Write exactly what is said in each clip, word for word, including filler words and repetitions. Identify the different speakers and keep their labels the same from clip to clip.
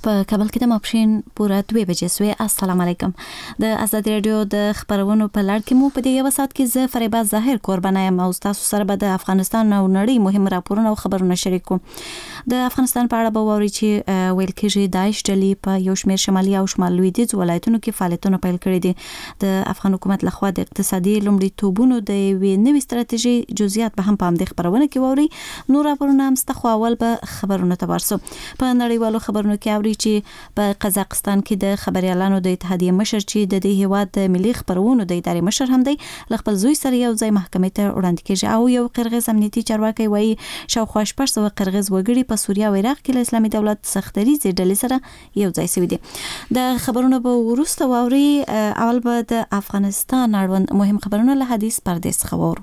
Speaker 1: په کابل کې د ماپښین پوره دوه بجې سوې. السلام علیکم. د ازادي رادیو د خبرونو په لړ کې مو په دې یو ساعت کې زه فریبا ظاهر قربانه یم او تاسو سره به د افغانستان او نړۍ مهم راپورونه او خبرونه شریکو. د افغانستان په اړه به ووري چې ویل کېږي داعش ډلې په یو شمېر شمالي او شمال لویدیځ ولایتونو کې فعالیتونه پیل کړي دي. د افغان حکومت لخوا د اقتصادي لومړیتوبونو د یوې نوې ستراتیژي جزئیات به هم په همدې خبرونه کې ووري. نور راپورونه هم ستخو اول به خبرونه تبرسو. په نړیوالو خبرونو کې اوري چې په قزاقستان کې د خبريالانو د اتحادیې مشر چې د دې هیواد د ملي خبرونو د ادارې مشر هم دی ل خپل زوی سره یو ځای محکمې ته وړاندې کیږي. او یو قرغیز امنیتي چارواکي وایي شاوخوا شپږ سوه قرغیز وګړي په سوریه او عراق کې له اسلامي دولت سختریزې ډلې سره یو ځای شوي دي. د خبرونو به وروسته واوري. اول به د افغانستان اړوند مهم خبرونه له حدیث پردیس څخه واورو.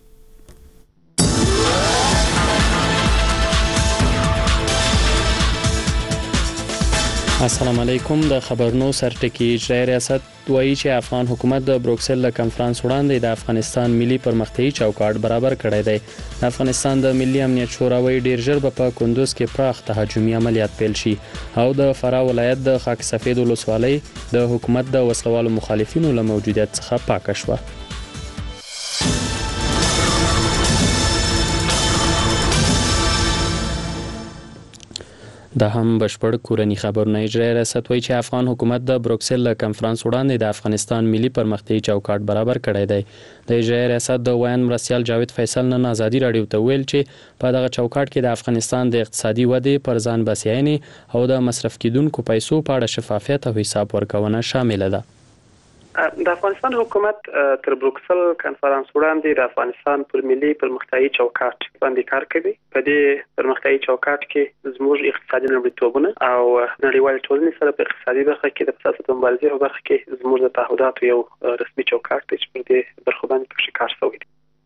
Speaker 2: السلام علیکم. د خبرونو سرټکی اجرایی ریاست وایي چې افغان حکومت د بروکسل له کنفرانس وړاندې د افغانستان ملي پرمختیايي چوکاټ برابر کړی دی. د افغانستان د ملي امنیت شورا وایي ډیر ژر به په کندوز کې پراخ تهاجمي عملیات پیل شي او د فراه ولایت د خاک سفید ولسوالۍ د حکومت د وسلوالو مخالفینو له موجودیت څخه پاکه شوه. د هم بشپړ کورنی خبرونه اجرایی ریاست وایي چې افغان حکومت د بروکسل له کنفرانس وړاندې د افغانستان ملي پرمختیايي چوکاټ برابر کړی دی. د اجرایی ریاست د ویان مرستیال جاوید فیصل نن ازادي رادیو ته ویل چې په دغه چوکاټ کې د افغانستان د اقتصادي ودې پر ځان بسیاینې او د مصرف کیدونکو پیسو په اړه شفافیت او حساب ورکونه شامل ده.
Speaker 3: د افغانستان حکومت تر بروکسل کنفرانس وړاندې د افغانستان پر ملي پرمختیايي چوکاټ باندې کار کوي. په دې پرمختیايي چوکاټ کې زموږ اقتصادي لومړیتوبونه او نړیوال ټولنې سره په اقتصادي برخه کې د فساد مبارزې په برخه کې زموږ د تعهداتو یو رسمي چوکاټ دی چې په دې برخه باندې پکې کار شوی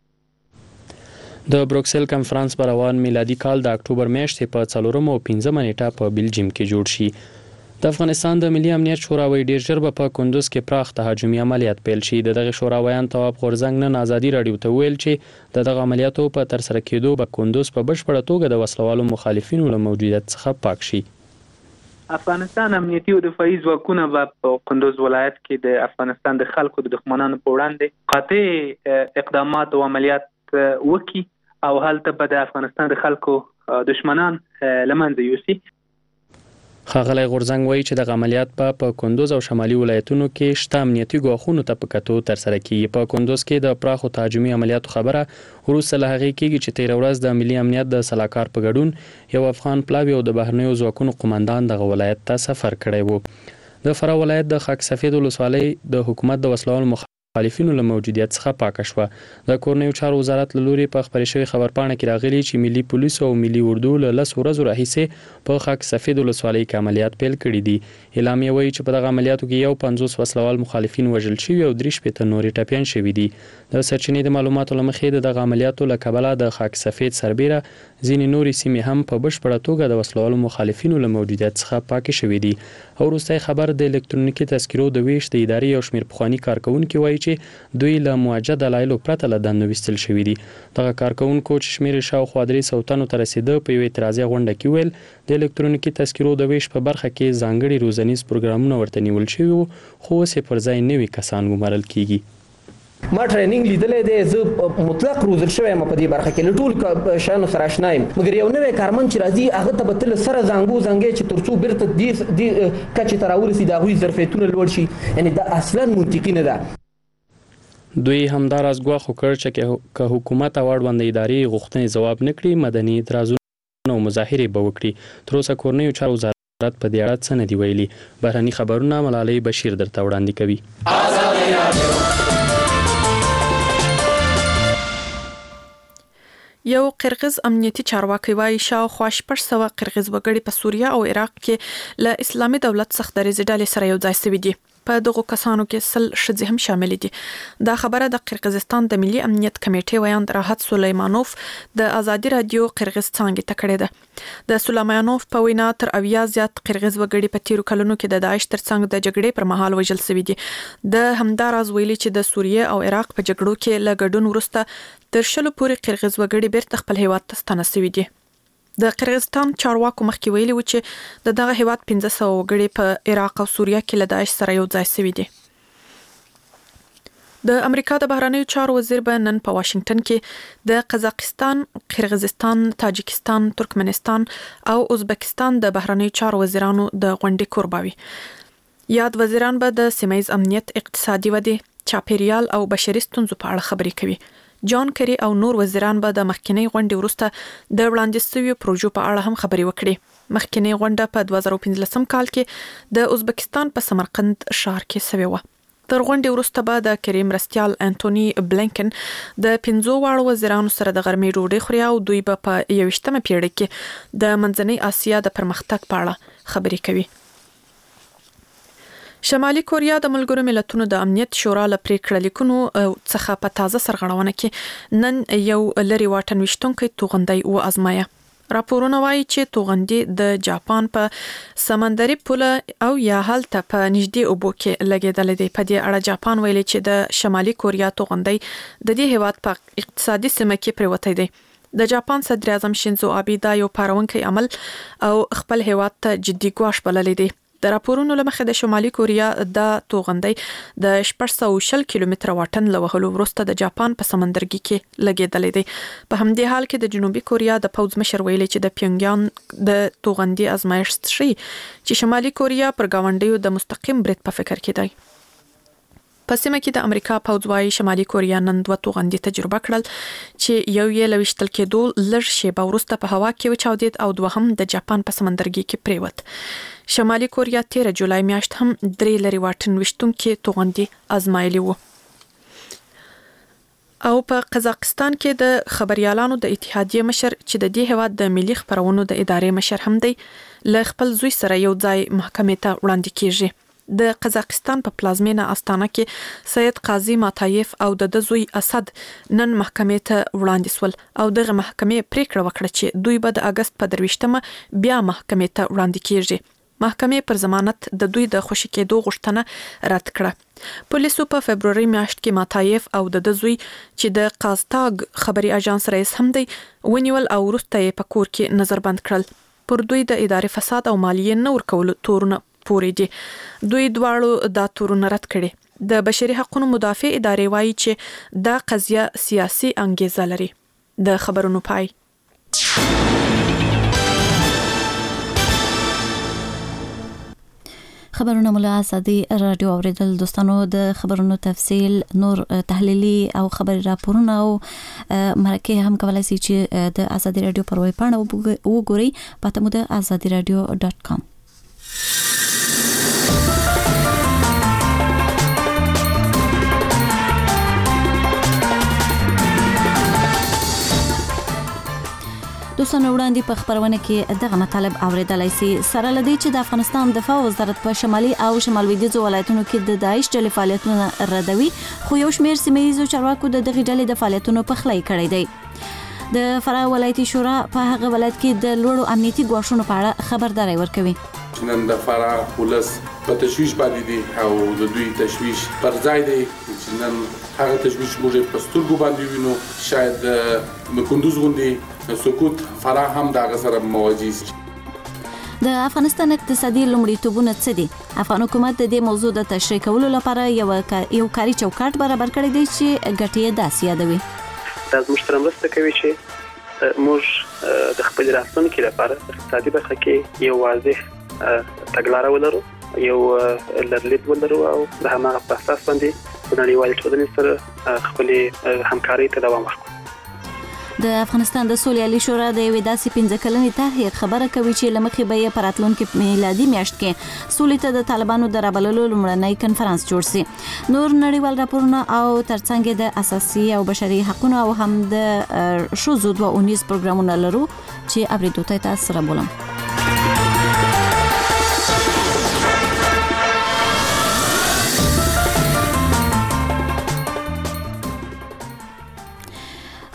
Speaker 3: دی.
Speaker 2: د بروکسل کنفرانس په روان میلادي کال د اکتوبر میاشتې په څلورم او پنځمه نیټه په بلجیم کې جوړ شي. د افغانستان د ملي امنیت شورا وایي ډیر ژر به په کندوز کې پراخ تهاجمي عملیات پیل شي. د دغه شورا ویان تواب غورزنګ نن ازادي رادیو ته ویل چې د دغه عملیاتو په تر سره کېدو به کندوز په بشپړه توګه د وسلوالو مخالفینو له موجودیت څخه پاک شي.
Speaker 4: افغانستان امنیتي او دفاعي ځواکونه به په کندوز ولایت کې د افغانستان د خلکو د دښمنانو په وړاندې قاطع اقدامات او عملیات وکړي او هلته به د افغانستان د خلکو دښمنان له منځه یوسي.
Speaker 2: ښاغلی غورزنګ وایي چې د عملیات په په کندوز او شمالي ولایتونو کې شته امنیتي ګواښونو ته په کتو تر سره کیږي. په کندوز کې د پراخو تهاجمي عملیاتو خبره وروسته له هغې کېږي چې تېره ورځ د ملي امنیت د سلاکار په ګډون یو افغان پلاوي او د بهرنیو ځواکونو قماندان دغه ولایت ته سفر کړی و. د فراه ولایت د خاک سفید ولسوالۍ د حکومت د وسلوالو مخالفینو له موجودیت څخه پاکه شوه. د کورنیو چارو وزارت له لوري په خپرې شوې خبرپاڼه کې راغلي چې ملي پولیس او ملي اردو له لسو ورځو راهیسې په خاک سفید ولسوالۍ کې عملیات پیل کړي دي. اعلامیه وایي چې په دغه عملیاتو کې یو پنځوس وسلوال مخالفین وژل شوي او درې شپېته نورې ټپیان شوي دي. د سرچینې د معلوماتو له مخې د دغه عملیاتو له کبله د خاک سفید سربیره ځینې نورې سیمې هم په بشپړه توګه د وسلوالو مخالفینو له موجودیت څخه پاکې شوي دي. او وروستی خبر د الکترونیکي تذکرو د ویش د ادارې یو شمېر پخواني کارکوونکي وایي چې دوی له موجه دلایلو پرته له دندو ویستل شوي دي. دغه کارکوونکو چې شمېر یې شاوخوا درې سوه تنو ته رسېده په یوې اعتراضي غونډه کې ویل د الکترونیکي تذکرو د ویش په برخه کې ځانګړي روزنیز پروګرامونه ورته نیول شوي وو خو اوس یې پر ځای نوي کسان ګمارل کیږي.
Speaker 5: ما ټریننګ لیدلې دی، زه مطلق روزل شوی یم په دې برخه کې له ټول شیانو سره اشنا یم، مګر یو نوی کارمند چې راځي هغه ته به تل سره زنګو زنګې چې تر څو بیرته دې کچې ته راورسي د هغوی ظرفیتونه لوړ شي، یعنې دا اصلا منطقي نه ده.
Speaker 2: دوی همداراز ګواښ وکړ چې که حکومت او اړونده ادارې غوښتنې ځواب نه کړي مدني اعتراضونه او مظاهرې به وکړي. تر اوسه کورنیو چارو وزارت په دې اړه څه نه دي ویلي. بهرني خبرونه ملالۍ بشیر درته وړاندې کوي.
Speaker 6: یو قرغیز امنیتي چارواکي وایي شاوخوا شپږ سوه قرغیز وګړي په سوریه او عراق کې له اسلامي دولت سختدریځې ډلې سره یو ځای شوي دي. په دغو کسانو کې سل ښځې هم شامل دي. دا خبره د قرغیزستان د ملي امنیت کمیټې ویاند راحت سلیمانوف د ازادي رادیو قرغیز څانګې ته کړې ده. د سلیمانوف په وینا تر اویا زیات قرغیز وګړي په تیرو کلونو کې د داعش ترڅنګ د جګړې پر مهال وژل شوي دي. د همداراز ویلي چې د سوریه او عراق په جګړو کې له ګډون وروسته تر شلو پورې قرغیز وګړي بیرته خپل هیواد ته ستانه شوي دي. د قرغیزستان چارواکو مخکې ویلي و چې د دغه هیواد پنځه سوه وګړي په عراق او سوریه کې له داعش سره یو ځای شوي دي. د امریکا د بهرنیو چارو وزیر به نن په واشنگټن کې د قزاقستان، قرغیزستان، تاجکستان، ترکمنستان او ازبکستان د بهرنیو چارو وزیرانو د غونډې کوربه وي. یاد وزیران به د سیمه ییز امنیت، اقتصادي ودې، چاپیریال او بشري ستونزو په اړه خبرې کوي. جان کری او نور وزیران به د مخکینی غونډې وروسته د وړاندیز شویو پروژو په اړه هم خبرې وکړي. مخکینی غونډه په دوه زره پنځلسم کال کې د ازبکستان په سمرقند ښار کې شوې وه. تر غونډې وروسته به د کریم مرستیال انټونی بلینکن د پنځو واړو وزیرانو سره د غرمې ډوډۍ خوري او دوی به په یوویشتمه پیړۍ کې د منځنۍ اسیا د پرمختګ په اړه خبرې کوي. شمالي کوریا د ملګرو ملتونو د امنیت شورا له پریکړه لیکونو څخه په تازه سرغړونه کې نن یو لري واټن وشتونکي توغندۍ و ازمایه. راپورونه وایي چې توغندۍ د جاپان په سمندري پوله او یا هلته په نږدې اوبو کې لګېدلې دي. په دې اړه جاپان ویلي چې د شمالي کوریا توغندۍ د دې هیواد په اقتصادي سیمه کې پریوتی دی. د جاپان صدر اعظم شینزو آبی دا یو پارونکی عمل او خپل هیواد ته جدي ګواښ بللی دی. د راپورونو لمخې د شمالي کوریا د توغندۍ د شپږ سوه شل کیلومتره واټن له وهلو وروسته د جاپان په سمندرګي کې لګېدلې دی. په همدې حال کې د جنوبي کوریا د پوځ مشر ویلي چې د پیونګیانګ د توغندۍ ازمایښت شي چې شمالي کوریا پر ګاونډیو د مستقیم برید په فکر کې دی. په سیمه کې د امریکا پوځ وايي شمالي کوریا نن دوه توغندۍ تجربه کړل چې یو یې له ویشتل کېدو لږ شیبه وروسته په هوا کې وچاودېد او دوهم د جاپان په سمندرګي کې پریوت. شمالي کوریا تیره جولای میاشت هم درې لري واټن وشتونکي توغندۍ ازمایلي وو. او په قزاقستان کې د خبريالانو د اتحادیې مشر چې د دې هیواد د ملي خبرونو د ادارې مشر هم دی له خپل زوی سره یو ځای محکمې ته وړاندې کیږي. د قزاقستان په پلازمینه استانه کې سید قاضي ماتایف او د زوی اسد نن محکمې ته وړاندې سول او دغه محکمې پریکړه وکړه چې دوی به د اگست په درویشتمه بیا محکمې ته وړاندې کیږي. محکمې پر ضمانت د دوی د خوشی کېدو غوښتنه رد کړه. پولیسو په فبرवरी میاشت کې ماتایف او د زوی چې د قازتاګ خبري اژانس رئیس هم دی ونیول او وروسته یې په کور کې نظربند کړل. پر دوی د ادارې فساد او مالیې نه ورکول تورونه پورې دي. دوی دواړو دا تورونه رد کړي. د بشري حقوقو مدافع ادارې وایي چې دا قضیه سیاسي انګیزه لري. د خبرونو پای.
Speaker 1: خبرونه مولا اسدي رادیو اوریدل دوستانو. د خبرونو تفصیل، نور تحلیلي او خبري راپورونه او مرکه هم کولای شي چې د ازادي رادیو پر ویب پاڼه وګورئ. پته مو د ازادي رادیو ډاټ کام. دوستانو وړاندې په خبرونه کې دغه مطالب اوریدلای شي. سره لدی چې د افغانستان دفاع وزارت په شمالي او شمال لویدیځ ولایتونو کې د داعش ډلې فعالیتونه ردوي، خو یو شمېر سیمه ییزو چارواکو د دغه ډلې د فعالیتونو په خلای کړی دی. د فراه ولایتي شورا په هغه ولایت کې د لوړو امنیتي ګواښونو په اړه خبرداري ورکوي.
Speaker 7: نن د فراه ولس په تشویش باندې دي او د دوی تشویش پر ځای دی چې نن هغه تشویش موږ په سترګو باندې وینو. شاید د کندوز غونډې سکوت فراه هم د هغه سره مواجه شي.
Speaker 1: د افغانستان اقتصادي لومړیتوبونه څه دي؟ افغان حکومت د دې موضوع د تشریح کولو لپاره یو یو کاري چوکاټ برابر کړی دی چې ګټې یې داسې یادوي.
Speaker 3: دا زموږ سره مرسته کوي چې موږ د خپل راتلونکي لپاره اقتصادي برخه کې یو واضح تګلاره ولرو، یو لرلید ولرو او د هماغه په اساس باندې د نړیوالې ټولنې سره خپل همکاري ته دوام ورکړو.
Speaker 1: د افغانستان د سولې شورا د یوې داسې پنځه کلنې طرحې خبره کوي چې لمخې به یې په راتلونکي میلادي میاشت کې سولې ته د طالبانو د رابللو لومړنی کنفرانس جوړ شي. نور نړیوال راپورونه او ترڅنګ د اساسي او بشري حقوقو او هم د ښځو دوه اونیز پروګرامونه لرو چې اوریدو ته تاسو سره بولم.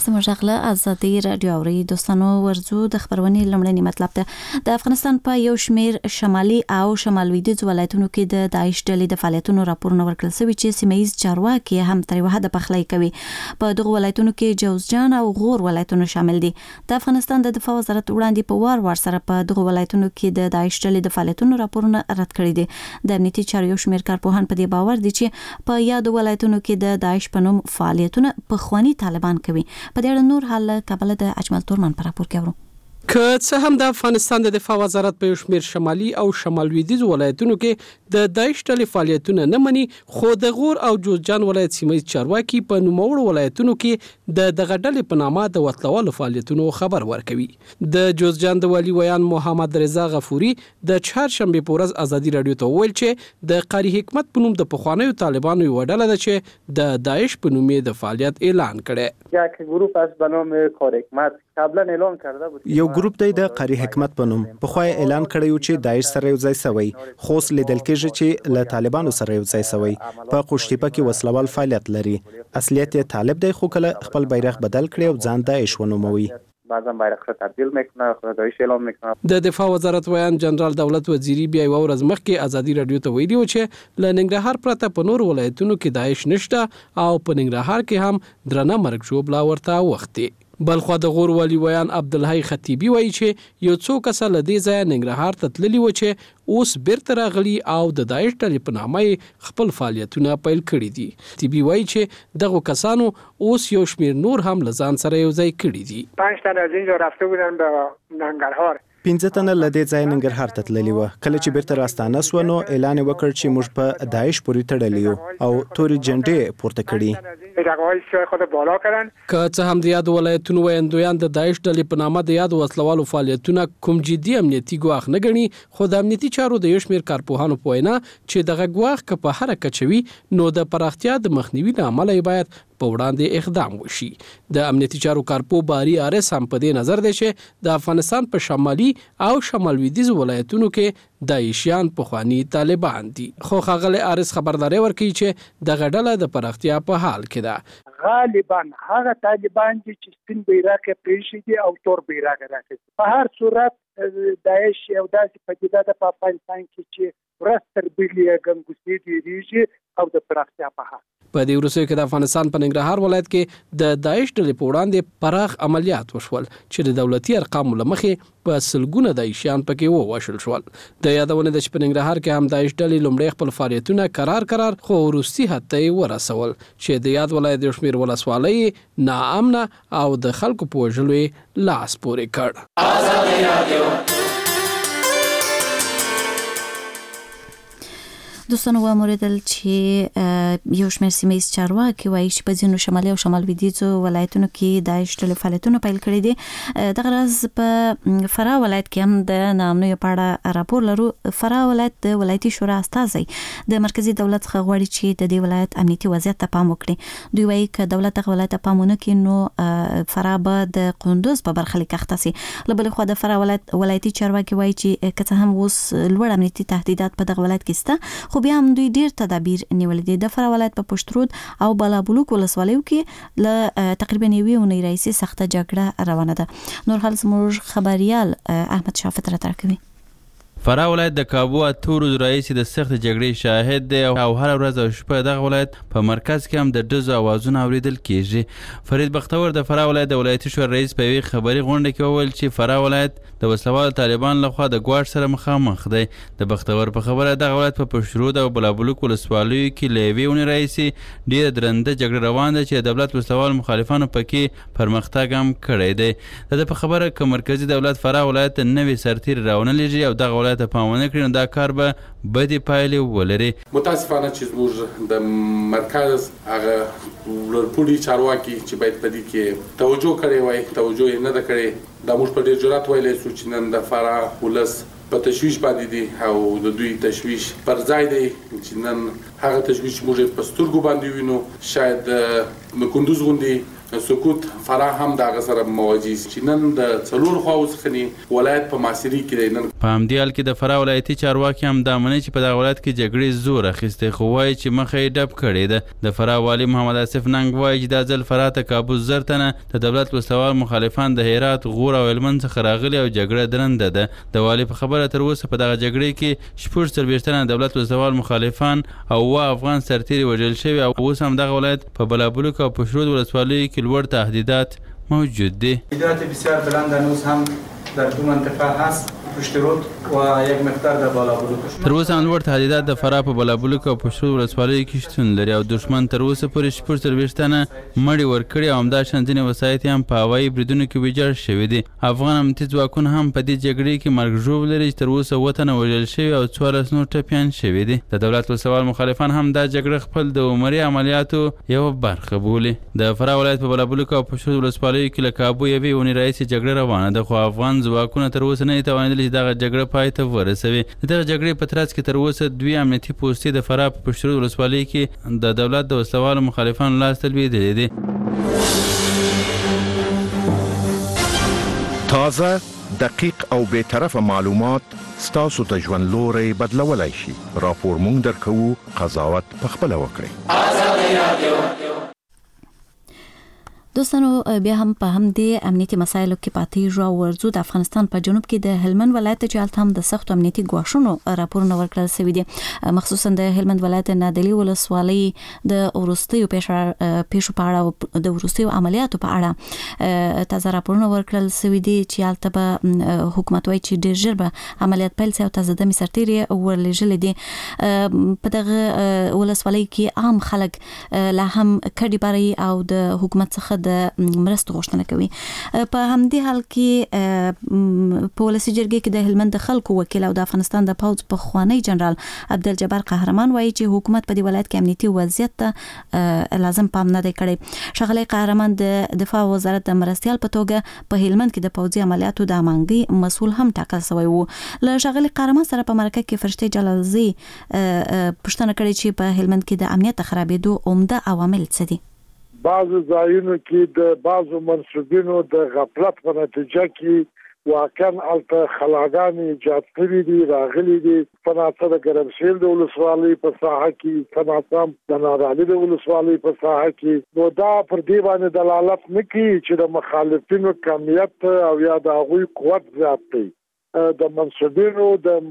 Speaker 1: زموږ غله ازادي رادیو اوري دوستانو ورزو د خبرونې لمړنی مطلب ته د افغانستان په یو شمیر شمالي او شمال لویدیځ ولایتونو کې د داعش ډلې د فعالیتونو راپورونه ورکړل شوی چې سیمایي چارواکي هم تر یو حد پخلی کوي. په دغه ولایتونو کې جوزجان او غور ولایتونه شامل دي. د افغانستان د دفاع وزارت وړاندې په وار وار سره په دغه ولایتونو کې د داعش ډلې د فعالیتونو راپورونه رد کړي دي. د امنیتي چارو یو شمیر کارپوهان په دې باور دي چې په یاد ولایتونو کې د داعش په نوم فعالیتونه په خواني طالبان کوي. په دې اړه نور حال کابل د اجمل تورمن پر راپور کوي.
Speaker 8: که څه هم د افغانستان د دفاع وزارت په شمیر شمالي او شمال لویدیځ ولایتونو کې د داعش ډلې فعالیتونه نه مني، خو د غور او جوزجان ولایت سیمایي چارواکي په نوموړو ولایتونو کې د دغه ډلې په نامه د وسلوالو فعالیتونو خبر ورکوي. د جوزجان د والي ویان محمد رضا غفوري د چهارشنبه په ورځ ازادي رادیو ته وویل چې د قاری حکمت په نوم د پخوانیو طالبانو یو ډله ده چې د داعش په نوم د فعالیت اعلان کړي.
Speaker 9: یک گروه است به نام قاری حکمت قبلا اعلان کرده بود.
Speaker 10: یو ګروپ دی د قاری حکمت په نوم په خوای اعلان کړی و چې داعش سره یو ځای شوی، خو لیدل کېږي چې له طالبانو سره یو ځای شوی. په قوشتیپه کې وسلوال فعالیت لري. اصلیت یې طالب دی، خو کله خپل بیرغ بدل کړي او ځان داعش ونوموي.
Speaker 9: بعضا بیرغ را تبدیل میکنه، داعش اعلام میکنه.
Speaker 8: د دفاع وزارت ویان جنرال دولت وزیری بیا یو ورځ مخکې ازادي رادیو ته ویلي و چې له ننګرهار پرته په نور ولایتونو کې داعش نشته او په ننګرهار کې هم درنه مرګ ژوبلا ورته وخت دی. بلخوا د غور والی ویان عبدالحی خطیبی وایي چې یو څو کسه له دې ځایه ننګرهار ته تللي و چې اوس بیرته راغلي او د داعش ډلې په نامه خپل فعالیتونه پیل کړي دي. خطیبی وایي چې دغه کسانو اوس یو شمیر نور هم له ځان سره یو ځای کړي دي.
Speaker 11: پنځه تن از اینجا رفته بودن به ننګرهار.
Speaker 10: پنځه تنه له دې ځای ننګرهار ته تللي و. کله چې بیرته راستانه سو نو اعلان وکړ چې موږ په داعش پورې تړلي یو او تورې جنډې پورته کړي.
Speaker 8: که څه هم د یاد ولایتونو ویاندویان د داعش ډلې په نامه د یاد وسلوالو فعالیتونه کوم جدي امنیتي ګواښ نه ګڼي، خو د امنیتي چارو د یو شمیر کارپوهانو په وینا چې دغه ګواښ که په هر کچوي نو د پراختیا د مخنیوي له امله باید په وړاندې اقدام وشي. د امنیتي چارو کارپو باری آرس هم په دې نظر دی چې د افغانستان په شمالي او شمال لویدیځ ولایتونو کې داعشیان پخواني طالبان دي. خو ښاغلی آرس خبرداری ورکوي چې دغه ډله د پراختیا په حال کې ده.
Speaker 11: غالبا هغه طالبان دي چې سپین بیرغ پریښي دي او تور بیرغ راکړي. په هر صورت داعش یو داسې پدیده ده په افغانستان کې چې ورځ تر بلې ګنګوسې ډېرېږي او د پراختیا په حال.
Speaker 8: په دې وروستیو کې د افغانستان په ننګرهار ولایت کې د داعش ډلې په وړاندې پراخ عملیات وشول چې د دولتي ارقامو له مخې په سلګونه داعشیان پکې ووژل شول. د یادونه ده چې په ننګرهار کې هم داعش ډلې لومړی خپل فعالیتونه قرار قرار خو وروستي حد ته یې ورسول چې د یاد ولایت یو شمېر ولسوالۍ ناامنه او د خلکو په وژلو یې لاس پورې کړ. ازادي رادیو
Speaker 1: دوستانو وموریدل چې یو شمېر سیمه ییز چارواکي وایي چې په ځینو شمالي او شمال لویدیځو ولایتونو کې داعش ډلې فعالیتونه پیل کړي دي. دغه راز په فراه ولایت کې هم د ناامنیو په اړه راپور لرو. فراه ولایت د ولایتي شورا استازی د مرکزی دولت څخه غواړي چې د دې ولایت امنیتي وضعیت ته پام وکړي. دوی وایي چې دولت دغه ولایت ته پام ونه کړي نو فراه به د قندوز په برخه کې اخته شي. له بلې خوا د فراه ولایت ولایتي چارواکي وایي چې که څه هم اوس لوړ امنیتي تهدیدات په دغه ولایت کې شته، خو بیا هم دوی ډیر تدابیر نیولې دي. د فراه ولایت په پشترود او بالابلوک ولسوالیو کې له تقریبا یوې اونۍ راهیسې سخته جګړه روانه ده. نور حال زموږ خبريال احمد شافت را ترکوي.
Speaker 12: فراه ولایت د کابو اتورو رئیس د سخت جګړې شاهد دی او هر ورځ او شپه دغه ولایت په مرکز کې هم د ډزو اوازونه اوریدل کیږي. فرید بختور د فراه ولایت د ولایتي شورا رئیس په یوې خبري غونډه کې وویل چې فراه ولایت د وسلوالو طالبان لخوا د ګواښ سره مخامخ دی. د بختور په خبره دغه ولایت په پشترود او بلابلوک ولسوالیو کې له یوې اونۍ راهیسې ډېره درنده جګړه روانه ده چې د دولت وسلوال مخالفانو پکې پرمختګ هم کړی دی. د ده په خبره که مرکزي دولت فراه ولایت ته نوې سرتیري راونه لېږي او دغه ولایت ته پام ونه کړي نو دا کار به بدې پایلې ولري.
Speaker 7: متاسفانه چې زموږ د مرکز هغه لوړپوړي چارواکي چې باید په دې کې توجه کړې وای توجه یې نه ده کړې. دا موږ په ډېر جرأت ویلی سو چې نن د فراه ولس په تشویش باندې دي او د دوی تشویش پر ځای دی چې نن هغه تشویش موږ په سترګو باندې وینو. شاید د کندوز غوندې سقوط فراه هم د غسر مواجه چې نن د څلور خواوس خني ولایت په معاصري کې نن
Speaker 12: په همدې حال کې د فراه ولایتي چارواکي هم دا مني چې په دغه ولایت کې جګړې زور اخیسته خو وایي چې مخه یې ډب کړې ده. د فراه والي محمد آصف ننګ وایي چې دا ځل فراه ته کابو زرتنه د دولت وسوال مخالفان د هرات غور او هلمند څخه راغلي او جګړه درنده ده. د والي په خبره تر اوسه په دغه جګړې کې شپږ څلوېښت تنه دولت وسوال مخالفان او اووه افغان سرتیري وژل شوي او اوس هم دغه ولایت په بلابلوک او پشرود ولسوالیو کې لوړ تهدیدات موجود دي.
Speaker 13: تهدیدات بسیار بلند هنوز هم در دو منطقه هست، پشترود و یک مقدار در بالابلوک.
Speaker 12: تر اوسه هم لوړ تهدیدات د فراه په بالابلوک او پشرود ولسوالیو کې شتون لري او دښمن تر اوسه پورې شپږ څلوېښت تنه مړي ورکړي او همداشان ځینې وسایط هم په هوایي بریدونو کې ویجاړ شوي دي. افغان امنیتي ځواکونه هم په دې جګړې کې مرګ ژوبل لري چې تر اوسه اووه تنه وژل شوي او څوارلس نور ټپیان شوي دي. د دولت وسوال مخالفان هم دا جګړه خپل د عمري عملیاتو یوه برخه بولي. د فراه ولایت په بالابلوک او پشرود ولسوالیو کې له کابو یوې اونۍ راهیسې جګړه روانه ده خو افغان ځواکونه تر اوسه نه دي توانېدلي چې دغه جګړه پای ته ورسوي. د دغه جګړې په ترڅ کې تر اوسه دوی امنیتي پوستې د فراه په پشرود ولسوالۍ کې د دولت د وسلوالو مخالفانو لاس ته لوېدلې دي.
Speaker 14: تازه، دقیق او بی‌طرفه معلومات ستاسو د ژوند لوری بدلولی شي. راپور مونږ درکوو، قضاوت پخپله وکړئ.
Speaker 1: دوستانو بیا هم په هم د امنیتي مسایلو کې پاتې ژو ورزو د افغانستان په جنوب کې د هلمند ولایت چې هلته هم د سختو امنیتي ګواښونو راپورونه ورکړل شوي دي. مخصوصا د هلمند ولایت نادعلي ولسوالۍ د وروستیو پیښو په اړه د وروستیو عملیاتو په اړه تازه راپورونه ورکړل شوي دي چې هلته به حکومت وایي چې ډېر ژر به عملیات پیل شي او تازه دمې سرتیري ورلېږلي دي. په دغه ولسوالۍ کې عام خلک لا هم کډې باري او د حکومت څخه د مرستو غوښتنه کوي. په همدې حال کې په ولسي جرګې کې د هلمند د خلکو وکیل او د افغانستان د پوځ پخوانی جنرال عبدالجبار قهرمان وایي چې حکومت په دې ولایت کې امنیتي وضعیت ته لازم پام نه دی کړی. ښاغلی قهرمان د دفاع وزارت د مرستیال په توګه په هلمند کې د پوځي عملیاتو د امانګي مسؤل هم ټاکل شوی و. له ښاغلي قهرمان سره په مرکه کې فرشته جلالزی پوښتنه کړې چې په هلمند کې د امنیت خرابېدو عمده عوامل څه دي.
Speaker 15: بعضو ځایونو کې د بعضو منصوبینو د غفلت په نتیجه کې واقعا الته خلاګانې ایجاد کړي دي راغلي دي. په ناڅه د ګرمسیر د ولسوالۍ په ساحه کې، په ناڅه د نادعلي د ولسوالۍ په ساحه کې، نو دا پر دې باندې دلالت نه کوي چې د مخالفینو کمیت او یا د هغوی قوت زیات دی. د منصوبینو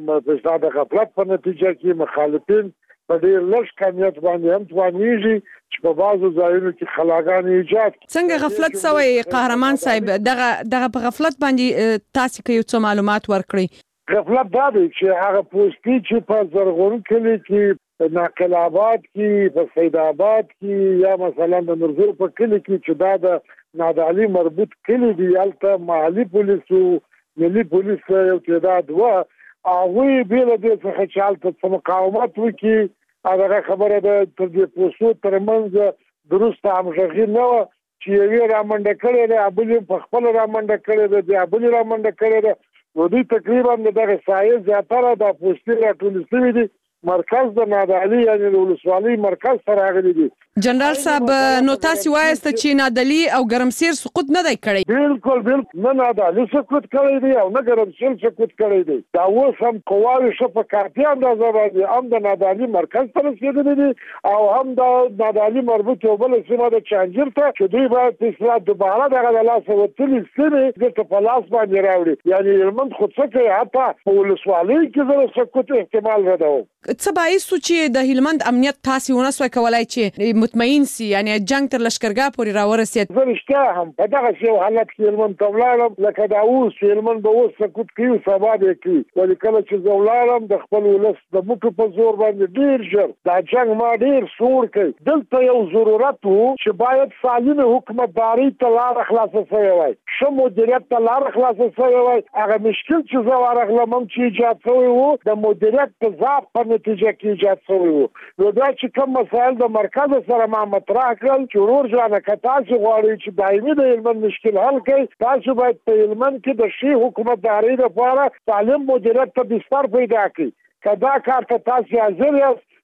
Speaker 15: د غفلت په نتیجه کې مخالفین په ډېر لږ کمیت باندې هم توانېږي چې په بعضو ځایونو کې خلاګانې ایجاد کړي.
Speaker 16: څنګه غفلت سوی قهرمان صاحب؟ دغه دغه په غفلت باندې تاسو کې یو څه معلومات ورکړئ.
Speaker 15: غفلت دا دی چې هغه پوسټي چې په زرغون کلي کې، ناقل آباد کې، په سید آباد کې یا مثلا د نورزور په کلي کې چې دا د نادعلي مربوط کلي دي، هلته محلي پولیسو ملي پولیس یو تعداد و هغوی بیله دې څخه چې هلته څه مقاومت وکړي. هغه خبره ده تر دې پوستو ترمنځ درسته همغږي نه وه چې یوې رامنډه کړې ده، بلې په خپله رامنډه کړې ده، بیا بلې رامنډه کړې ده. نو دوی تقریبا د دغه سایې زیاتره دا پوستې راټولې شوي دي مرکز د نادعلي یعنې د ولسوالۍ مرکز ته راغلي دي.
Speaker 16: جنرال صاحب نو تاسو وایسته چې نادعلي او ګرمسیر سقوط نه دی کړی؟
Speaker 15: بالکل بالکل نه نادعلي سقوط کړی دی او نه ګرمسیر سقوط کړی دی. دا اوس هم قواوې ښه په کافي اندازه باندې هم د نادعلي مرکز ته رسېدلي دي او هم د نادعلي مربوط یو بله سیمه د چانجیر ته چې دوی باید په اصلاح دوباره دغه د لاسه وتلې سیمې دلته په لاس باندې راوړي. یعنې هلمند خو څه کوي، حتی په ولسوالۍ کې زه د سقوط احتمال ردوم.
Speaker 16: څه باعث شو چې د هلمند امنیت تاسو ونه سوی کولای چې مطمئن سي، یعنی جنگ تر لشکرګاه پورې راورسېد؟
Speaker 15: زه رښتیا هم په دغه یو حالت کې هلمند ته ولاړم لکه دا اوس چې هلمند به اوس سقوط کوي سبا به یې کوي. ولې کله چې زه ولاړم د خپل ولس د موټو په زور باندې ډېر ژر دا جنګ ما ډېر سوړ کوي. دلته یو ضرورت و چې باید سالمې حکومتدارۍ ته لاره خلاصه شوې وای، ښه مدیریت ته لاره خلاصه شوې وای. هغه مشکل چې زه ورغلم هم چې ایجاد شوی و د مدیریت تضاد په نتیجه کې ایجاد شوی و. نو دا چې کوم مسایل د مرکز سره ما مطرح کړل چې ورور جانه که تاسو غواړئ چې دایمي د هلمند مشکل حل کړئ، تاسو باید په هلمند کې د ښې حکومتدارۍ لپاره سالم مدیریت ته بستر پیدا کړئ. که دا کار ته تاسو حاضر یاست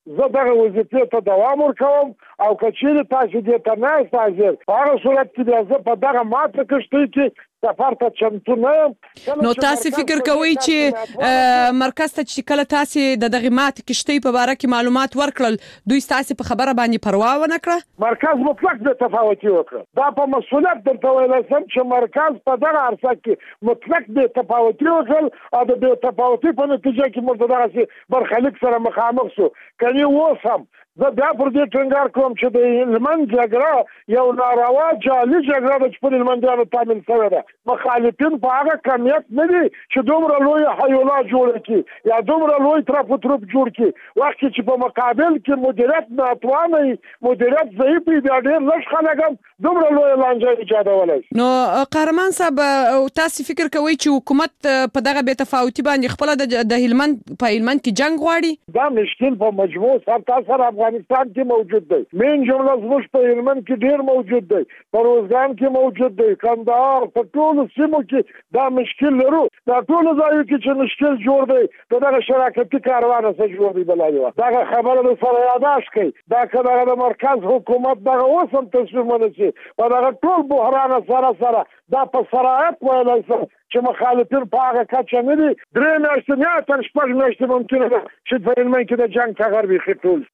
Speaker 15: زه دغه وظیفې ته دوام ورکوم او کچېرې تاسو دې ته نه یاست حاضر په هغه صورت کې بیا زه په دغه ماته کښتۍ کې سفر ته چمتو نه یم.
Speaker 16: نو تاسو فکر کوئ چې مرکز ته چې کله تاسو د دغه ماتې کښتۍ په باره کې معلومات ورکړل دوی تاسو په خبره باندې پروا ونه کړه؟
Speaker 15: مرکز مطلق د تفاوتي وکړه. دا په مسؤلیت درته ویلی سم چې مرکز په دغه عرصه کې مطلق د تفاوتي وکړل او د بې تفاوتي په نتیجه کې موږ دغسې برخلیک سره مخامخ شو. کني اوس هم زه بیا پر دې ټینګار کوم چې د هلمند جګړه یو ناروا جعلي جګړه ده چې پر هلمندیانو تامین شوې ده. مخالفین په هغه کمیت نه دي چې دومره لوی حیولا جوړ کړي یا دومره لوی ترپ و تروپ جوړ کړي، وخت چې په مقابل کې مدیریت ناتوانه وي، مدیریت ضعیف وي، بیا ډېر لږ خلک هم دومره لویه لانجه ایجادولی شي.
Speaker 16: نو قهرمان صاحب تاسو فکر کوئ چې حکومت په دغه بې تفاوتي باندې خپله د هلمند په هلمند کې جنګ غواړي؟
Speaker 15: دا مشکل په مجموع سرتا سره افغانستان کې موجود دی. مین جمله زموږ په هلمند کې ډېر موجود دی، په روزګان کې موجود دی، کندهار، په ټولو سیمو کې دا مشکل لرو. دا ټولو ځایو کې چې مشکل جوړ دی د دغه شراکتي کاروانه څه جوړ دی بلا یوه دغه خبره د سره یاداشت کوي. دا که دغه د مرکز حکومت دغه اوس هم تصمیم ونیسي په دغه ټول بحران سره سره دا په صراحت ویلی سم چې مخالفین په هغه کچه نه دي. درې میاشتې نه تر شپږ میاشتې ممکنه ده چې په هلمند کې د جنګ ټغر بیخي ټول.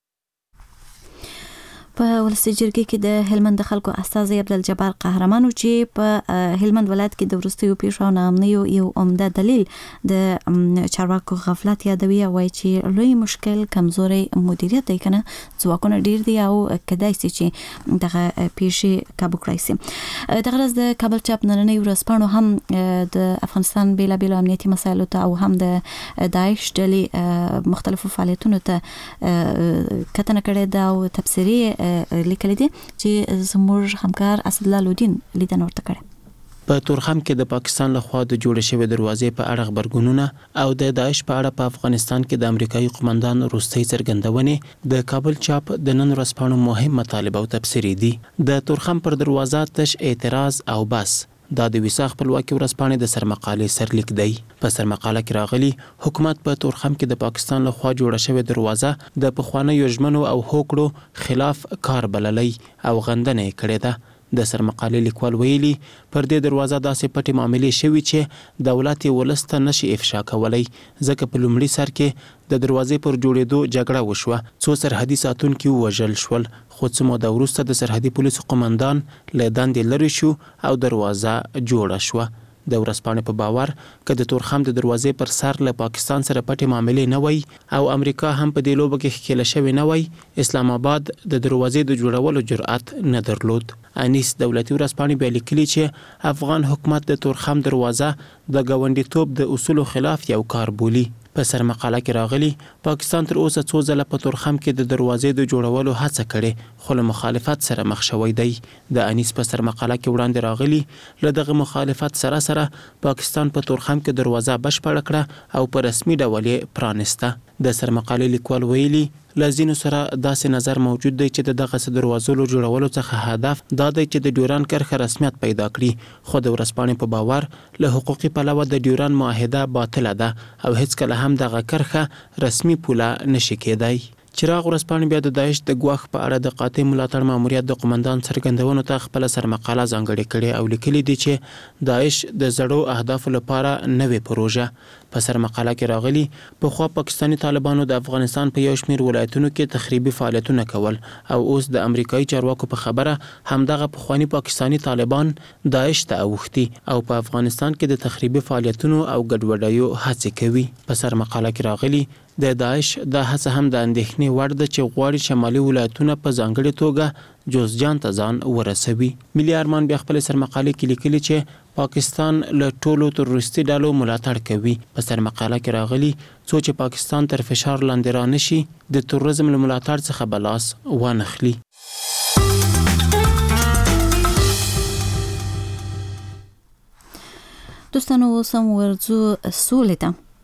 Speaker 1: په ولسي جرګې کې د هلمند د خلکو استازی عبدالجبار قهرمان چې په هلمند ولایت کې د وروستیو پیښو او ناامنیو یو عمده دلیل د چارواکو غفلت یادوي او وایي چې لوی مشکل کمزوري مدیریت دی، کنه ځواکونه ډیر دي او کدای شي چې دغه پیښې کابو کړی شي. دغه ورځ د کابل چاپ نننۍ ورځپاڼو هم د افغانستان بیلابیلو امنیتي مسایلو ته او هم د داعش ډلې مختلفو فعالیتونو ته کتنه کړې ده او تبصرې لیکل دي چې زموږ همکار اسدالله لودین لیدنه ورته کړې.
Speaker 17: په تورخم کې د پاکستان لخوا د جوړ شوی دروازې په اړه خبرګونونه او د داعش په اړه په افغانستان کې د امریکایي قومندان روستي څرګندونې د کابل چاپ د نن ورځپاڼو مهم مطالب او تبصرې دي. د تورخم پر دروازه تش اعتراض او بس دا د ویسا خپلواکي ورځپاڼې د سرمقالې سرلیک دی. په سرمقاله کې راغلي حکومت په تورخم کې د پاکستان لخوا جوړه شوې دروازه د پخوانیو ژمنو او هوکړو خلاف کار بللی او غندنه یې کړې ده. د سرمقالې لیکوال ویلي پر دې دروازه داسې پټې معاملې شوي چې دولت یې ولس ته نشي افشا کولی، ځکه په لومړي سر کې د دروازې پر جوړېدو جګړه وشوه، څو سرحدي ساتونکي ووژل شول، خو څه موده وروسته د سرحدي پولیسو قومندان له دندې لرې شو او دروازه جوړه شوه. د ورځپاڼې په باور که د تورخم د دروازې پر سر له پاکستان سره پټې معاملې نه وای او امریکا هم په دې لوبه کې ښکېله شوې نه وای، اسلام آباد د دروازې د جوړولو جرأت نه درلود. انیس دولتي ورځپاڼې بیا لیکلي چې افغان حکومت د تورخم دروازه د ګاونډیتوب د اصولو خلاف یو کار بولي. په سرمقاله کې راغلي پاکستان تر اوسه څو ځله په تورخم کې د دروازې د جوړولو هڅه کړې خو له مخالفت سره مخ شوی دی. د انیس په سرمقاله کې وړاندې راغلي له دغه مخالفت سره سره پاکستان په تورخم کې دروازه بشپړه کړه او په رسمي ډول یې پرانسته. د سرمقالې لیکوال ویلي له ځینو سره داسې نظر موجود دی چې د دغسې دروازو جوړولو څخه هدف دا دی چې د ډیوران کرښه رسمیت پیدا کړي، خو د ورځپاڼې په باور له حقوقي پلوه د ډیوران معاهده باطله ده او هیڅکله هم دغه کرښه رسمي پوله نشي کېدای. چراغ ورځپاڼې بیا د داعش د ګواښ په اړه د قاطع ملاتړ ماموریت د قومندان څرګندونو ته خپله سرمقاله ځانګړې کړې او لیکلي دي چې داعش د زړو اهدافو لپاره نوې پروژه. په سرمقاله کې راغلي پخوا پاکستاني طالبانو د افغانستان په یو شمېر ولایتونو کې تخریبي فعالیتونه کول او اوس د امریکایي چارواکو په خبره همدغه پخواني پاکستاني طالبان داعش ته اوښتي او په افغانستان کې د تخریبي فعالیتونو او ګډوډیو هڅې کوي. په سرمقاله کې راغلي د داعش دا هڅه هم د اندېښنې وړ ده چې غواړي شمالي ولایتونه په ځانګړې توګه جوزجان ته ځان ورسوي. ملي ارمان بیا خپل سرمقالې کې لیکلي چې پاکستان له ټولو تروریستي ډلو ملاتړ کوي. په سرمقاله کې راغلي څو چې پاکستان تر فشار لاندې رانشي د تروریزم له ملاتړ څخه بلاس وانخلي.
Speaker 1: دوستانو اوس هم ورځو سولې ته.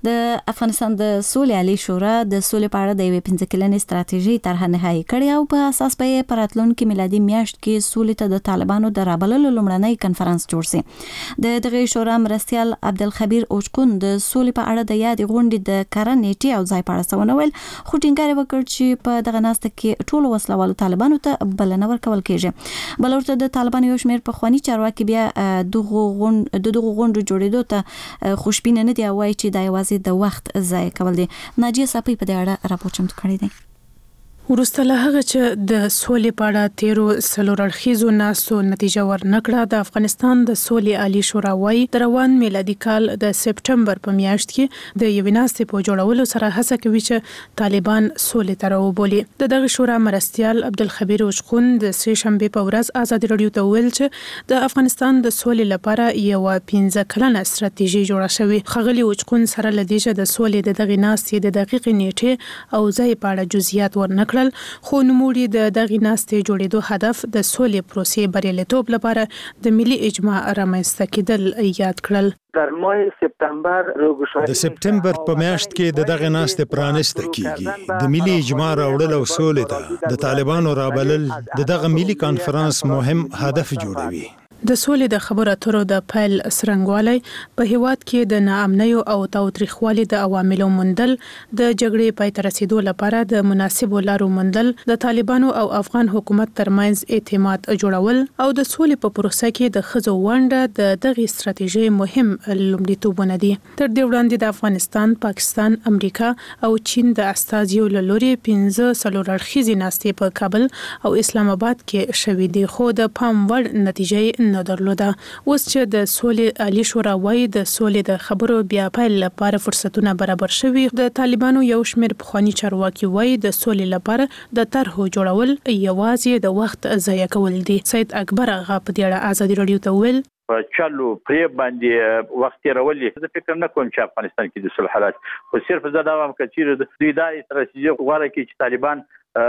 Speaker 1: د افغانستان د سولې عالی شورا د سولې په اړه د یوې پنځه کلنې ستراتیژي طرحه نهایی کړې او په اساس به په راتلونکي میلادي میاشت کې سولې ته د طالبانو د رابللو لومړنی کنفرانس جوړ شي. د دغه شورا مرستیال عبدالخبیر اوچکون د سولې په اړه د یاد غونډې د کارن نیټي او ځای په اړه څه ونویل، خو ټینګار وکړ چې په دغه ناسته کې ټول وسلوالو طالبانو ته بلنه ورکول کیږي. بل ورته د طالبانو یو شمېر پخواني چارواکي بیا دغه غونډ د دغه غونډو جوړېدو ته خوشبینه نه دی او وايي چې دا یوازې د وخت ضایع کول دي. ناجیه صافی په دې اړه راپور چمتو کړی دی.
Speaker 18: وروسته له هغه چې د سولې په اړه تیرو څلور اړخیزو ناستو نتیجه ورنکړه، د افغانستان د سولې عالی شورا وايي د روان میلادي کال د سپټمبر په میاشت کې د یوې ناستې په جوړولو سره هڅه کوي چې طالبان سولې ته راوبولي. د دغه شورا مرستیال عبدالخبیر اوچکون د سه شنبې په ورځ ازادي رادیو ته ویل چې د افغانستان د سولې لپاره یو پنځه کلنه ستراتیژي جوړه شوې. ښاغلي اوچکون سره لدې چې د سولې د دغه ناستې د دقیق نیټه او ځای په اړه جزئیات ورنکړل، خو نوموړي د دغه ناستې جوړېدو هدف د سولې پروسې بریالیتوب لپاره د ملي اجماع رامنځته کېدل یاد کړل.
Speaker 19: در ماه سپتامبر
Speaker 20: د سپتمبر په میاشت کې د دغه ناستې پرانسته کیږي. د ملي اجماع راوړل او سولې ته د طالبانو رابلل د دغه ملي کانفرنس مهم هدف جوړوي.
Speaker 18: د سولې د خبرو اترو د پیل سرنګوالی په هیواد کې د ناامنیو او تاوتریخوالي د عواملو موندل، د جګړې پای ته رسیدو لپاره د مناسبو لارو موندل، د طالبانو او افغان حکومت ترمنځ اعتماد جوړول او د سولې په پروسه کې د ښځو ونډه د دغه ستراتیژي مهم لومړیتوبونه دي. تر دې وړاندې د افغانستان، پاکستان، امریکا او چین د استازیو له لوري پنځه څلور اړخیزې ناستې په کابل او اسلام آباد کې شوې دي، خو د پام وړ نتیجې نه درلوده. اوس چې د سولې عالی شورا وايي د سولې د خبرو بیا پیل لپاره فرصتونه برابر شوي، د طالبانو یو شمېر پخواني چارواکي وايي د سولې لپاره د طرحو جوړول یوازې د وخت ضایع کول دي. سید اکبر آغا په دې اړه ازادي رادیو ته ویل
Speaker 21: په چالو پرې باندې وخت تیرولې. زه فکر نه کوم چې افغانستان کې د صلح حالات خو صرف زه دا وایم چې دوی دا استراتیژي غوړه کوي چې طالبان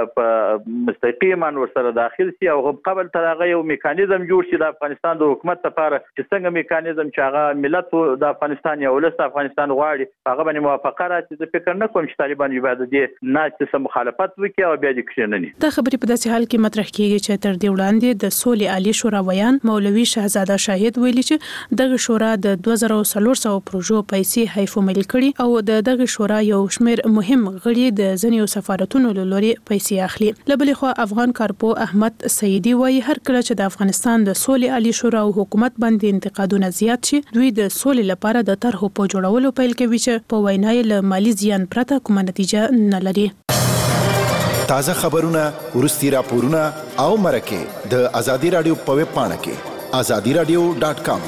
Speaker 21: په مستقیما ورسره داخل شي او قبل تر هغه یو میکانیزم جوړ شي د افغانستان د حکومت لپاره چې څنګه میکانیزم چې هغه ملت د افغانستان یا ولس د افغانستان غواړي هغه باندې موافقه راځي. زه فکر نه کوم چې طالبان یو بعد دې نه چې مخالفت وکړي او بیا دې کښینني.
Speaker 18: دا خبرې په داسې حال کې مطرح کیږي چې تر دې وړاندې د سولې عالی شورا ویان مولوي شهزاده شاهد ویلي چې دغه شورا د دوه زره څلور سوه پروژو پیسې حیف ملي کړي او د دغه شورا یو شمېر مهم غړي د ځینو سفارتونو له لوري پیسې اخلي. لبلې خو افغان کارپو احمد سیدی وایي هر کله چې د افغانستان د سولې عالی شورا او حکومت باندې انتقادونه زیات شي، دوی د سولې لپاره د طرحو په جوړولو پیل کوي چې په وینا یې له مالی زیان پرته کومه نتیجه نه لري.
Speaker 22: تازه خبرونه، ورستي راپورونه او مرکه د ازادي رادیو په ویب پاڼه کې ازادي رادیو ډاټ کام.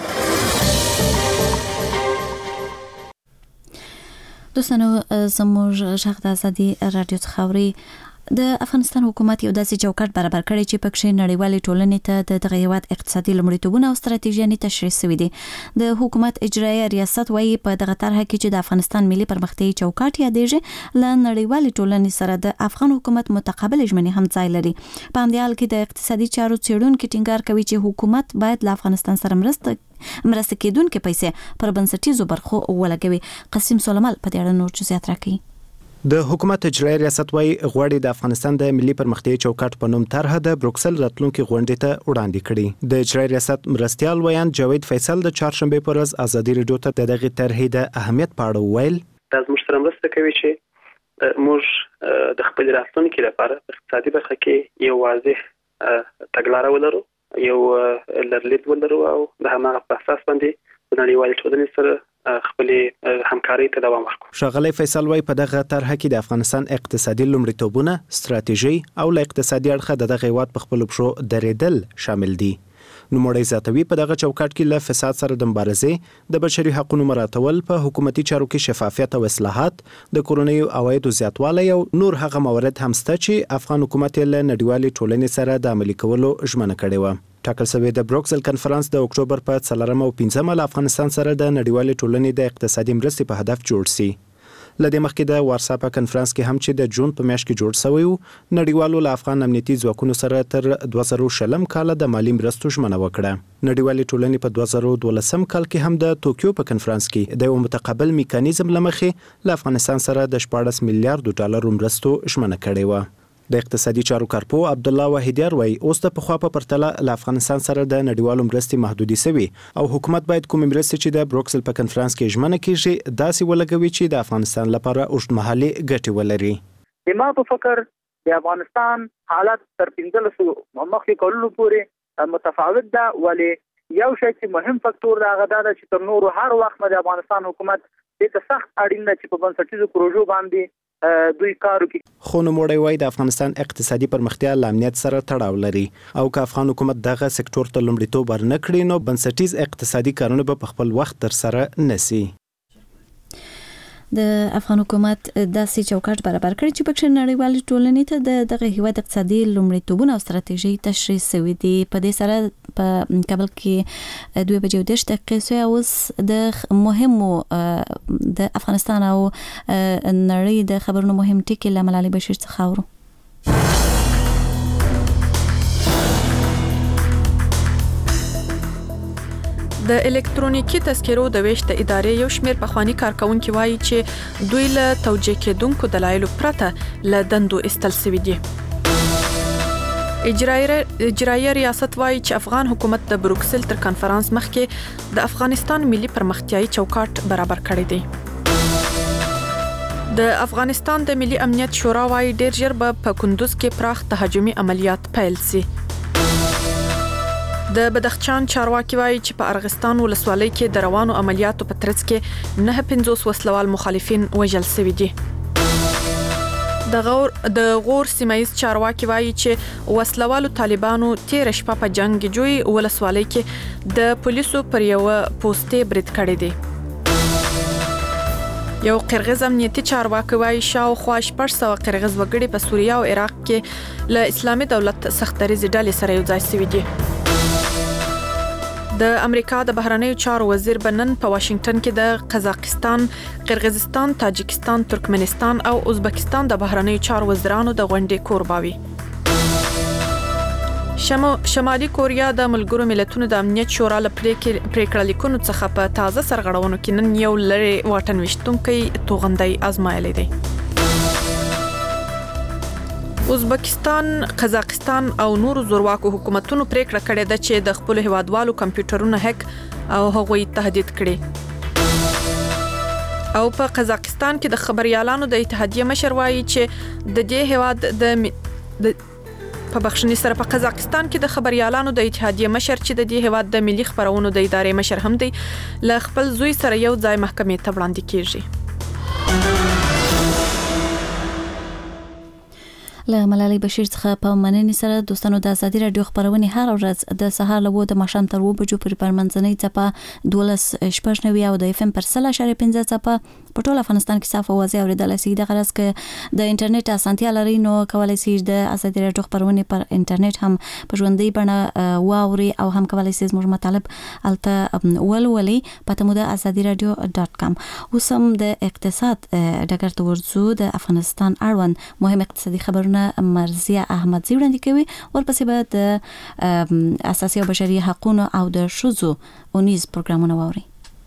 Speaker 1: دوستانو زموږ ژغ د ازادي رادیو څخه اورئ. د افغانستان حکومت یو داسې چوکاټ برابر کړی چې پکې نړیوالې ټولنې ته د دغه هیواد اقتصادي لومړیتوبونه او ستراتیژیانې تشریح شوي دي. د حکومت اجرایه ریاست وايي په دغه طرحه کې چې د افغانستان ملي پرمختیايي چوکاټ یادېږي له نړیوالې ټولنې سره د افغان حکومت متقابل ژمنې هم ځای لري. په همدې حال کې د اقتصادي چارو څېړونکي ټینګار کوي چې حکومت باید له افغانستان سره مرسته مرسته کېدونکې پیسې پر بنسټیزو برخو ولګوي. قاسم سلیمان په دې اړه نور جزئیات راکوي.
Speaker 10: د حکومت اجرایي ریاست وايي غواړي د افغانستان د ملي پرمختیايي چوکاټ په نوم طرحه د بروکسل راتلونکي غونډې ته وړاندې کړي. د اجرایي ریاست مرستیال ویان جاوید فیصل د چهارشنبه پر ورځ ازادي رادیو ته دغه طرحې د اهمیت په اړه ویل.
Speaker 3: دا زموږ سره مرسته کوي چې موږ د خپل راتلونکي لپاره اقتصادي برخه کې یو واضح تګلاره ولرو، یو لرلید ولرو او د هماغه په اساس باندې د نړیوالې ټولنې سره خپل همکاري ته دوام ورکړو.
Speaker 10: ښاغلی فیصل وايي په دغه طرحه کې د افغانستان اقتصادي لومړیتوبونه، ستراتیژي او له اقتصادي اړخه د دغه هیواد په خپلو پښو درېدل شامل دي. نوموړی زیاتوي په دغه چوکاټ کې له فساد سره د مبارزې، د بشري حقوقو مراعاتول، په حکومتي چارو کې شفافیت او اصلاحات، د کورنیو عوایدو زیاتوالی او نور هغه موارد هم شته چې افغان حکومت له نړیوالې ټولنې سره د عملي کولو ژمنه کړې وه. ټاکل شوی د بروکسل کنفرانس د اکتوبر په څلورمه او پنځمه له افغانستان سره د نړیوالې ټولنې د اقتصادي مرستې په هدف جوړ شي. لدې مخکې د وارسا په کنفرانس کې هم چې د جون په میاشت کې جوړ شوی و نړیوالو له افغان امنیتي ځواکونو سره تر دوه زره شلم کال د مالی مرستو ژمنه وکړه نړیوالې ټولنې په دوه زره دولسم کال کې هم د توکیو په کنفرانس کې د یو متقابل میکانیزم لمخې له افغانستان سره د شپاړس میلیارډ ډالر مرستو ژمنه کړې و د اقتصادي چارو کارپو عبد الله واحدیار وایي اوس د پخوا په پرتله له افغانستان سره د نړیوالو مرستې محدودي شوي او حکومت باید کوم مرستې چې د بروکسل په کنفرانس کې ژمنه کیږي داسې ولګوي چې د افغانستان لپاره اوږدمهالي ګټې ولري
Speaker 19: ما په فکر د افغانستان حالت تر پنځلسو مخکې کولو پورې متفاوت ده ولی یو شی چې مهم فاکتور دا غدا ده چې تر نورو هر وخت د افغانستان حکومت د سخت اړین ده چې په بنسټیزو پروژو باندې دوی کار وکړي.
Speaker 10: خو نوموړی وایي د افغانستان اقتصادي پرمختیا له امنیت سره تړاو لري او که افغان حکومت دغه سکتور ته لومړیتوب ورنه کړي نو بنسټیز اقتصادي کارونه به په خپل وخت تر سره نشي.
Speaker 1: د افغان حکومت داسې چوکاټ برابر کړی چې پکې نړیوال ټولنې ته د دغه هیواد اقتصادي لومړیتوبونه او ستراتیژي تشریح شوې دي. په دې سره په کابل کې دوه بجې د دقیقې اوس د مهمو د افغانستان او نړۍ د خبرونو مهم ټکي له ملالۍ بشیر څخه اورو.
Speaker 6: د الکترونیکی تذکرو د ویش د ادارې یو شمېر پخوانی کارکونکي وایي چې دوی له توجیه کېدونکو دلایلو پرته له دندو استل سوي دي. اجرایي ریاست وایي چې افغان حکومت د بروکسل تر کنفرانس مخکې د افغانستان ملي پرمختیايي چوکاټ برابر کړی دی. د افغانستان د ملي امنیت شورا وایي ډیر ژر به په کندوز کې پراخ تهاجمي عملیات پیل شي. د بدخشان چارواکي وایي چې په ارغستان ولسوالۍ کې د روانو عملیاتو په ترڅ کې نه پنځوس وسلوال مخالفین وژل شوي دي. د غور د غور سیمایي چارواکي وایي چې وسلوالو طالبانو تیر شپه په جنگ جوړي ولسوالۍ کې د پولیسو پر یو پوسټي برید کړی دی. یو قرغیز امنیتي چارواکي وایي شاوخوا شپږ سوه قرغیز وګړي په سوریه او عراق کې له اسلامي دولت سختدریزې ډلې سره یو ځای شوي دي. د امریکا د بهرنیو چارو وزیر بنن په واشنگټن کې د قزاقستان، قرغیزستان، تاجکستان، ترکمنستان او ازبکستان د بهرنیو چارو وزیرانو د غونډې کورباوي. شمالي کوریا د ملګرو ملتونو د امنیت شورا له پریکړه لیکونو څخه په تازه سرغړونو کې نن یو لړۍ واټن ویشتونکی توغندۍ آزمایلی دی. ازبکستان، قزاقستان او نورو زورواکو حکومتونو پریکړه کړې ده چې د خپل هیوادوالو کمپیوټرونه هک او هغوی تهدید کړي. او په قزاقستان کې د خبريالانو د اتحادیه مشر وایي چې د دې هیواد د په بخښنې سره په قزاقستان کې د خبريالانو د اتحادیه مشر چې د دې هیواد د ملي خبرونو د ادارې مشر هم دی له خپل زوی سره یو ځای محکمې ته وړاندې کیږي.
Speaker 1: له ملالۍ بشیر څخه په مننې سره دوستانو د ازادي رادیو خبرونه هر ورځ د سهار له وو د ماښام تر وو بجو پورې پر منځنۍ څپه دولس شپږ نوي او د اف ام پر سل اشاریه پنځه څپه په ټول افغانستان کې صاف اوازې اورېدلای شي. د غرض کې د انټرنیټ اسانتیا لري نو کولای شي د ازادي رادیو خبرونه پر انټرنیټ هم په ژوندۍ بڼه واوري او هم کولای شي زموږ مطالب الته ولولي. پته مو د ازادي رادیو ډاټ کام. اوس هم د اقتصاد ډګر ته ورځو. د افغانستان اړوند مهم اقتصادي خبرونه مرزیه احمدزی وړاندې کوي. ورپسې به د اساسي او بشري حقوقو او د ښځو اونیز پروګرامونه واوري.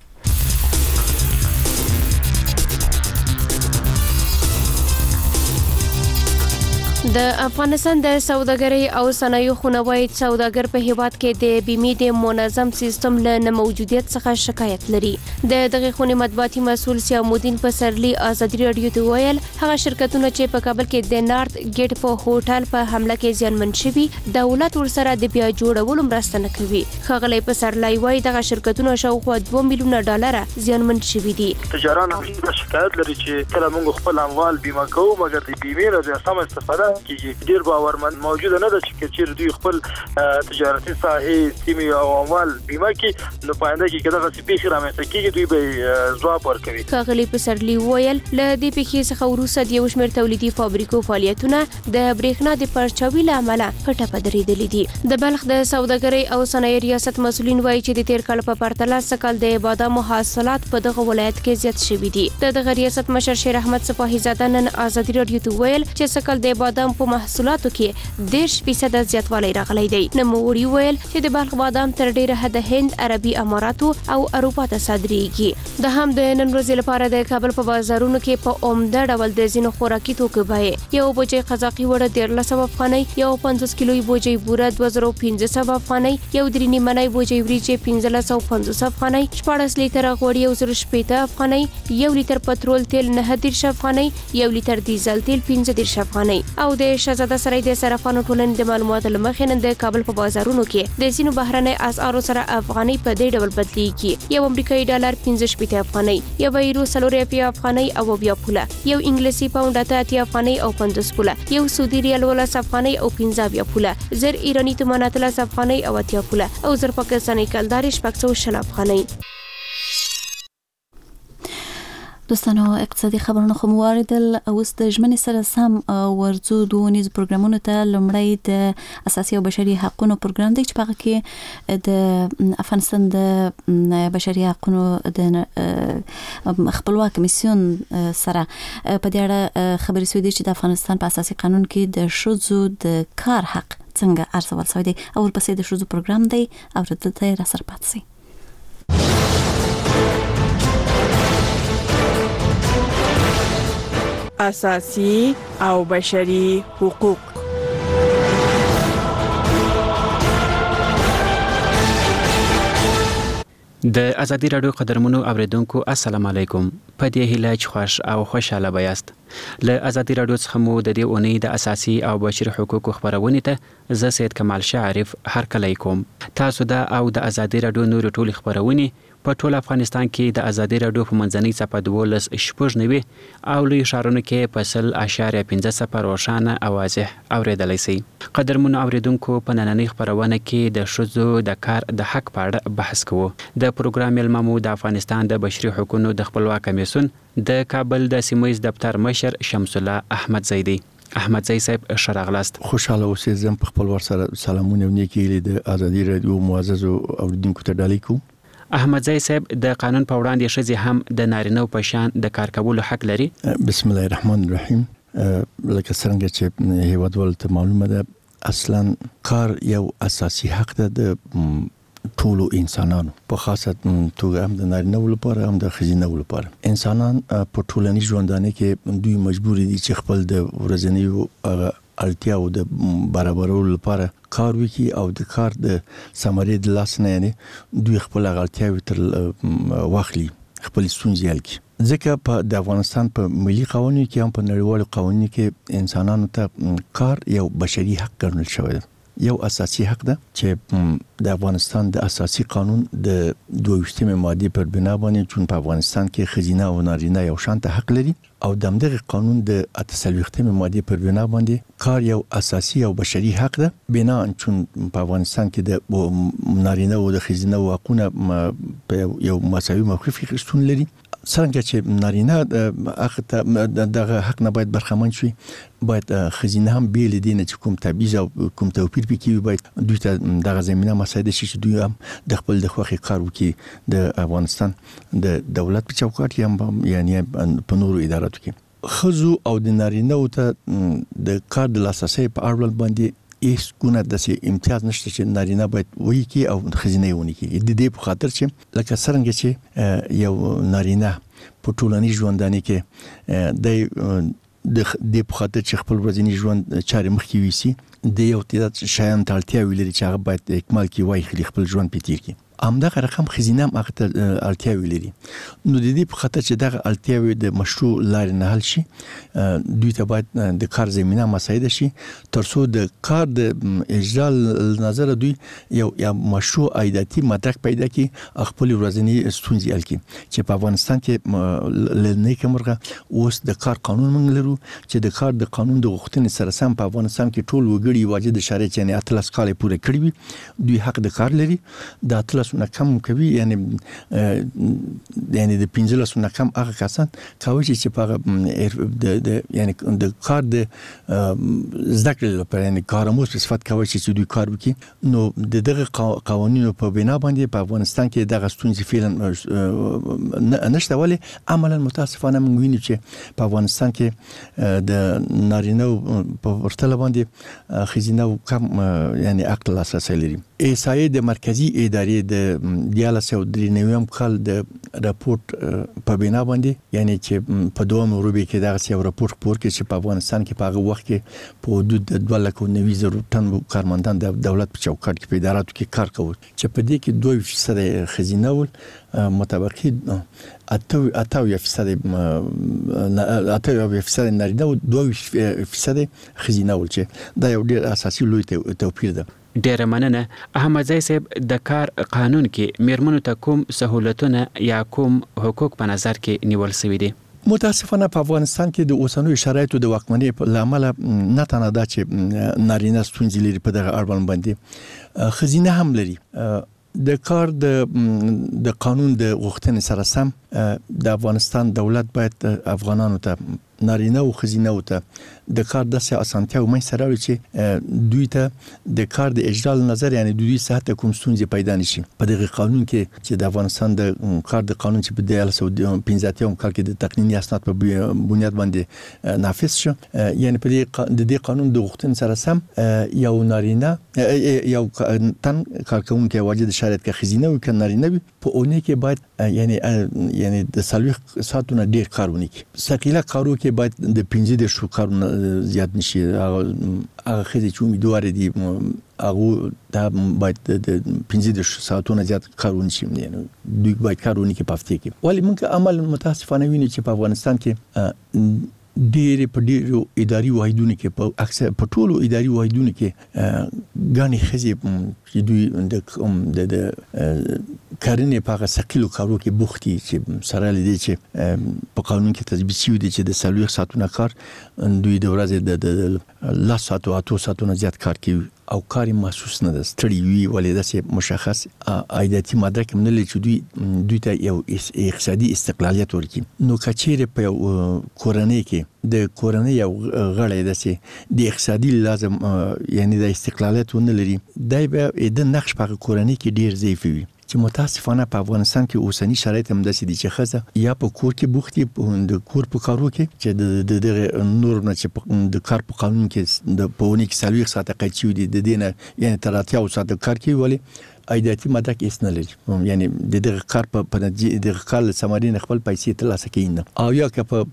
Speaker 4: د افغانستان د سوداګرۍ او صنایعو خونوي سوداګر په هیواد کې د بیمې د منظم سیستم له موجودیت څخه شکایت لري. د دغه خونې مطبوعاتي مسول سیامودین په سرلی ازادي رادیو ته ویل هغه شرکتونه چې په کابل کې د نارت ګیټ په هوټل په حمله کې زیانمن شوي دولت ورسره د بیا جوړولو مرسته نه کوي. خغلی په سرلی وایي دغه شرکتونه شاوخوا دوه میلیونه ډالر زیانمن شوي دي.
Speaker 5: تجاران هم شکایت لري چې کله موږ خپل اموال بیمه کوو مګر د بیمې نه د سم استفاده
Speaker 2: کیږي ډیر باورمند موجود نه ده چې چیرې دوی خپل تجارتي ساحې سیمې او اموال بیمه کړي نو پاینده کې کله چې پیښه رامنځته کیږي دوی به ځواب ورکوي.
Speaker 4: کاغلی پسرلی ویل له دې پیښې څخه وروسته د یو شمېر تولیدي فابریکو فعالیتونه د برېښنا د پرچاوي له امله په ټپه درېدلي دي. د بلخ د سوداګرۍ او صنایع ریاست مسؤلین وایي چې د تیر کال په پرتله سکل د بادامو حاصلات په دغه ولایت کې زیات شوي دي. د دغه ریاست مشر شیر احمد سپاهی زاده نن ازادي راډیو ته ویل چې سکل د بادام په محصولاتو کې دېرش فیصد زیاتوالی راغلی دی. نوموړي ویل چې د بلخ بادام تر ډیره حده هند، عربي اماراتو او اروپا ته صادریږي. د هم د نن ورځې لپاره د کابل په بازارونو کې په عمده ډول د ځینو خوراکي توکو بیې یو بوجۍ قزاقي وړه دیارلس سوه افغانۍ، یو پنځوس کیلوي بوجۍ بوره دوه زره پنځه سوه افغانۍ، یو درې نیمنۍ بوجۍ وریجې پنځلس سوه پنځوس افغانۍ، شپاړس لیتره غوړي یو زره شپېته افغانۍ، یو لیتر پټرول تیل نهه دېرش افغانۍ، یو لیتر ډیزل تیل پنځه دېرش افغانۍ. او د شهزاده سرای د صرافانو ټولنې د معلوماتو له مخې نن د کابل په بازارونو کې د ځینو بهرنۍ اسعارو سره افغانۍ په دې ډول بدلیږي. یو امریکایي ډالر پنځه شپېته افغانۍ، یو یورو څلور اتیا افغانۍ او بیا پوله، یو انګلیسي پاونډ اته اتیا افغانۍ او پنځوس پوله، یو سعودي ریال ولس افغانۍ او پنځه بیا پوله، زر ایرانی تومان اتلس افغانۍ او اتیا پوله او زر پاکستاني کلدار شپږ سوه شل افغانۍ.
Speaker 1: دوستانو اقتصادي خبرونه خو مواردل اوس د ژمنې سره سم ورځو دوه نيز پروګرامونو ته لمړی د اساسي او بشري حقوقو پروګرام دی چې په هغه کې د افغانستان د بشري حقوقو د خپلواک کمیسیون سره په دې اړه خبرې شوې دي چې د افغانستان په اساسي قانون کې د ښځو د کار حق څنګه ارزول شوی دی او ورپسې د ښځو پروګرام دی او دلته را سره پاتې شي.
Speaker 5: اساسي او بشري حقوق.
Speaker 23: د ازادي راډیو قدرمنو اوریدونکو السلام علیکم. په دې هیله چې خوش او خوشاله بیاست. له ازادي راډیو څخه مو د دې اونۍ د اساسي او بشري حقوقو خبرونه ته زه سید کمال شعرف هرکلی کوم. تاسو دا او د ازادي راډیو نور ټول خبرونه په ټول افغانستان کې د ازادي راډیو په منځنۍ صفحه دولس شپږ نوي او لوی ښارونو کې په سل اشاریه پنځه صفر روښانه او واضح اوریدلای شئ. قدرمنو اوریدونکو په نننۍ خبرونه کې د ښځو د کار د حق په اړه بحث کوو. د پروګرام ملممو د افغانستان د بشري حقوقو د خپلواک کمیسیون د کابل د سیمایي دفتر مشر شمس الله احمد زیدی. احمد زئی صاحب شراغلاست.
Speaker 24: خوشاله اوسئ. زم په خپل ور سره سلامونه نیکی د ازادي راډیو معزز اوریدونکو ته ډالۍ کوم.
Speaker 23: احمد زئی صاحب د قانون په وړاندې ښځې هم د نارینه په شان د کار کولو حق لري.
Speaker 24: بسم الله الرحمن الرحیم. لکه څنګه چې هیوادوال ته معلومه ده اصلا کار یو اساسي حق ده د ټولو انسانانو په خاصه توګه هم د نارینه لپاره هم د ښځینه لپاره. انسانان په ټولنیز ژوندانه کې دوی مجبور دي چې خپل د ورځنیو اړتیاو د برابرولو لپاره کار وکړي او د کار د ثمرې د لاس نه یعنی دوی خپل اړتیاوې تر واخلي، خپل ستونزې حل کړي. ځکه په د افغانستان په ملي قوانینو کې هم په نړیوالو قوانینو کې انسانانو ته کار یو بشري حق ګڼل شوی دی، یو اساسي حق ده چې د افغانستان د اساسي قانون د دوه ویشتمې ماده پر بنا باندې چون په افغانستان کې ښځینه او نارینه یو شان ته حق لري او د همدغه قانون د اته څلوېښتمې ماده پر بنا باندې کار یو اساسي او بشري حق ده. بنا چون په افغانستان کې د نارینه او د ښځینه حقوقونه په یو مساوي موقف کې شتون لري. څنګه چې نارینه حق ته دغه حق نه باید برخمن شي، باید ښځینه هم بیل دي نه چې کوم تبعیض او کوم توپیر پکې باید دوی ته دغه زمينه مساعده شي چې دوی هم د خپل د خوخي کار وکړي د افغانستان د دولت په چوکاټ کې یعنی په نورو اداراتو کې. ښځو او د نارینه ته د کار د لاسرسي په اړه باندې هیڅ ګونه د امتیاز نشته چې نارینه باید وایي کې او ښځینه ونی کې. د دې په خاطر چې لکه څنګه چې یو نارینه په ټولنیز ژوندانه کې د د په خاطر چې خپل ورځنی ژوند چارې مخکې ویسي د یو تعداد شیان ته اړتیا لري چې هغه باید اکمال کې وایي خپل ژوند په تیر کې همدغه رقم خزینه هم هغه ته اړتیاوې لري. نو د دې په خاطر چې دغه اړتیاوې د مشروع لارې نه حل شي دوی ته باید د کار زمينه مساعده شي ترڅو د کار د اجرا نظر دوی یو یا مشروع عایداتي مدرک پیدا کړي خپل ورځنی ستونزې حل کړي. چې په افغانستان کې لنی کومرغه اوس د کار قانون موږ لرو چې د کار د قانون د غوښتنې سره سم په افغانستان کې ټول وګړي واجد شرایط یعنی اتلس کال پوره کړی وي دوی حق د کار لري. د اتلس نه کم کوي یعنی یعنی د پنځلس نه کم هغه کسان کوي چې په د یعنی د کار د ذکر لپاره یعنی کارموز په صفت کوي چې دوی کار وکړي. نو د دغه قوانینو په بنا باندې په افغانستان کې دغه ستونزې فعلا نشته ولی عملا متاسفانه موږ وینو چې په افغانستان کې د نارینه په ورتل باندې خزینه کم یعنی عقل اساس لري. ایسای د مرکزی ادارې د دیاله سو درې نویم کال د راپورټ په بنا باندې یعنی چې په دوه مروبي کې دغه یو راپورټ پور کې چې په افغانستان کې په هغه وخت کې په حدود د دوه لک او نوي زره ټن کارمندان د دولت په چوکاټ کې په اداراتو کې کار کوي چې په دې کې دوه فیصد خزینه ول مطابقي اته اته فیصد اته فیصد نارینه او دوه فیصد خزینه ول چې دا یو ډیر اساسي لوی توپیر ده.
Speaker 23: ډیره مننه. احمدزی صاحب د کار قانون کې میرمنو ته کوم سہولتونه یا کوم حقوق په نظر کې نیول شوي دي؟
Speaker 24: متاسفانه په افغانستان کې د اوسنوي شرایطو د واکمنۍ په لامل نه تنه دا چې نارینه ستونزې لري په دغه اړوند باندې خزینه هم لري. د کار د د قانون د غوښتنې سره سم د افغانستان دولت باید افغانانو ته نارینه او خزینه او ته د کار د اسانتیا او مې سره لري چې دوی ته د کار د اجرا نظر یعنی دوی ساعت کوم ستونزې پیدا نشي. په دغه قانون کې چې د افغانستان د کار د قانون چې په دیال سعودي پنځه اتم کال کې د تقنینی اسناد په بنیاد باندې نافذ شو یعنی په دې قانون د غوښتنې سره سم یو نارینه یو تن کارکونکو واجد شرایط کې خزینه او ک نارینه په اونۍ کې باید یعنی یعنی د سلوي ساعتونه ډیر کارونه کوي. ثقيله کارو کې باید د پنځه د شو کارونه زیات نشي. هغه خزي چې امیدوار دي هغه دا باید د پنځه د شو ساعتونه زیات کارونه شي یعنی دوی باید کارونه کې پافته کې. ولی موږ عمل متاسفانه ویني چې په افغانستان کې ډېر په ډېرو اداري واحدونو کې په اکثر په ټولو اداري واحدونو کې غاني خزي چې دوی د د کارنې په هغه ثقيلو کارو کې بوختي چې سره لدی چې په قانون کې تثبیت شوی دی چې د سلوي ساعتونه کار دوی د ورځې د لا ساعت او اتو ساعتونه زیات کار کوي او کاری محسوس نه ده ستړي وي ولې داسې مشخص عایداتي مدرک هم نه لري چې دوی دوی ته یو اقتصادي استقلالیت ورکړي. نو کچېره په کورنۍ کې د کورنۍ یو غړی داسې د اقتصادي لازم یعنی د استقلالیت ونه لري دای به د نقش په کورنۍ کې ډیر ضعیف وي چې متاسفانه په افغانستان کې اوسنی شرایط هم داسې دي چې خزه یا په کور کې بوختي د کور په کارو کې چې د د نور نه چې د کار په قانون کې د پونی کې سلوي ساعت قیچي دي د دینه یعنی تر اتیا او ساعت کار کوي ولی عایداتي مدرک هیڅ نه لري یعنی د دغه کار په نتیجه د کار سمارین خپل پیسې ترلاسه کوي نه او یا که په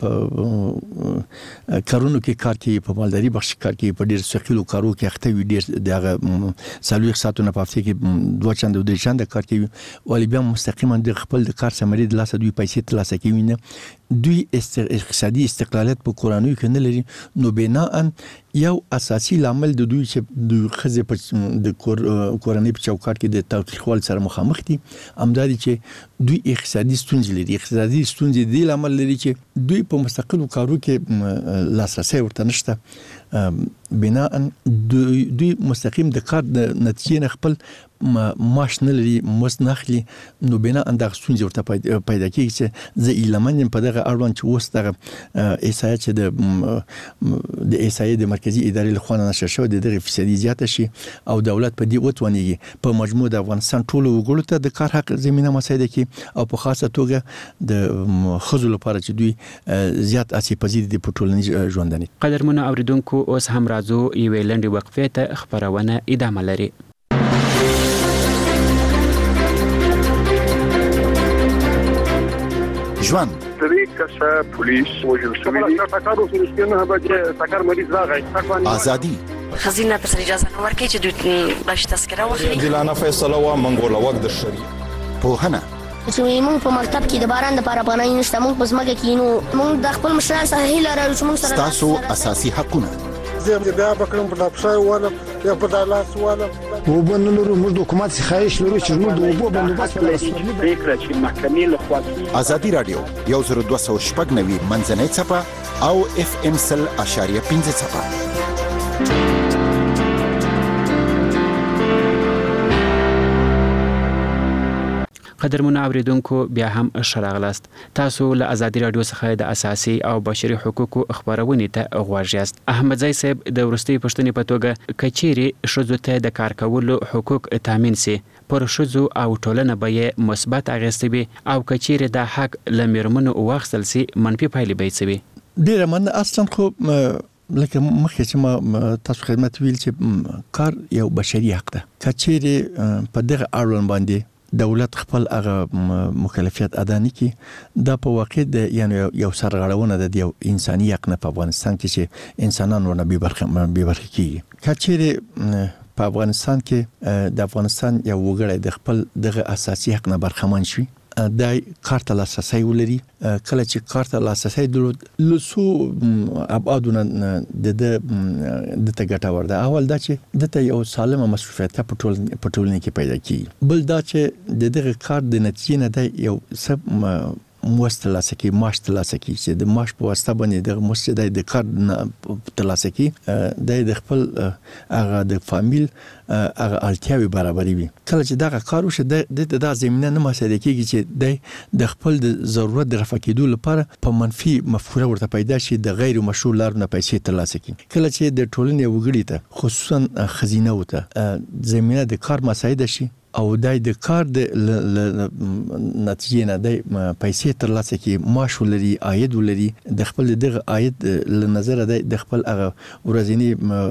Speaker 24: کارونو کې کار کوي په مالداري بخش کار کوي په ډیر ثقيلو کارو کې اخته وي ډیر دغه سلوي ساعتونه په هفته کې دوه چنده د چنده کار کوي ولی بیا مستقیما د خپل د کار سماري د لاسه دوی پیسې ترلاسه کوي نه دوی اقتصادي استقلالیت په کورانوي کې نه لري. نو بناء یو اساسي لامل د دوی چې د خزه په د کورنۍ په چوکاټ کې د تاوتریخوال سره مخامخ دي امدادي چې دوی اقتصادي ستونزې لري. اقتصادي ستونزې د لامل لري چې دوی په مستقلو کارو کې لاسرسي ورته نشته بناء دوی, دوی مستقیم د کار د نتیجې نه خپل معاش نه لري مزد نه اخلي. نو بنا اندغه ستونزې ورته پیدا کیږي چې زه ایلمن په دغه اړوند چې اوس دغه ایسای چې د د ایسای د مرکزی ادارې له خوا نشر شو د دغه فیصدي زیاته شي او دولت په دې وتونیږي په مجموع د افغانستان ټولو وګړو ته د کار حق زمينه مساعده کی او په خاصه توګه د خزو لپاره چې دوی زیات اسې پذیر دي په ټولنیز ژوندانه.
Speaker 23: قدرمنو اوریدونکو اوس هم راځو یوې لنډې وقفې ته خبرونه ادامه لري.
Speaker 22: ژوند
Speaker 15: درې کسه پولیس وژل شوي دي. ټاکر اوس رښتینه به چې ټاکر مریض راغی.
Speaker 22: ازادي
Speaker 7: خزینه تر اجازه نه ورکړي چې دوی باش تذکره واخلي.
Speaker 22: عادلانه فیصله وا منګول وګ د شری په هنه
Speaker 8: چې موږ په مکتب کې د باران د لپاره پناه نشته، موږ په ځمکه کې نو موږ د خپل مشران سره هیله لرو چې موږ سره
Speaker 22: تاسو اساسي حقونه
Speaker 15: زه بیا بکرم په دپسای والا یا په دالاس والا وبنلو موږ د حکومت څخه خواهش لرو چې موږ د اوبو بندوبست په فکر چې محکمې له خوا
Speaker 22: ازادي رادیو یو زر دوه سوه شپږ نوي منځنۍ څپه او اف ام سل اشاریه پنځه څپه.
Speaker 23: قدرمن اوریدونکو بیا هم شراغلاست. تاسو له ازادي رادیو څخه د اساسي او بشري حقوقو خبرونه ته غوږ یاست. احمد زئی صاحب د ورستي پښتنې په توګه کچيري شذو ته د کار کولو حقوق تامین سي پر شذو او ټولنه به مثبت اغیستبي او کچيري د حق لمرمنو واخصل سي منفي پایلې به سي.
Speaker 24: ډیر من اصلا خو لکه مخکې چې ما تاسو خدمت ویل چې کار یو بشري حق ده. کچيري په دغه اړوند باندې دولت خپل هغه مکلفیت ادا نه کی دا په واقع د یعنی یو سرغړونه د یو انساني حق نه په افغانستان کې چې انسانانو نه به برخه به برخه کی کچېره په افغانستان کې د افغانستان یو وګړی د خپل دغه اساسي حق نه برخمن شي دای کارت لاساسي ولري کله چې کارت لاساسي درلود لسو ابعادونه د د تګټاور ده. اول دا چې د ته یو سالمه مصرفیت په ټول په ټولنه کې پیدا کی، بل دا چې د دغه کار د نتیجې نه د یو سب موست ترلاسه کی معاش ترلاسه کی چې د معاش په واسطه باندې د موست د کار ترلاسه کی د خپل هغه د فامیل هغه اړتیاوي برابرې وي. کله چې دا کار وشي د د زمينه نه مساعده کیږي چې د خپل د ضرورت د رفع کېدو لپاره په منفي مفکوره ورته پیدا شي د غیر مشروع لارو نه پیسې ترلاسه کی. کله چې د ټولنې وګړي ته خصوصا خزینه وته زمينه د کار مساعده شي او دای د کار د نتیجې نه د پیسې ترلاسه کی، معاش ولري، عاید ولري، د خپل دغه عاید له نظر د خپل هغه ورځنی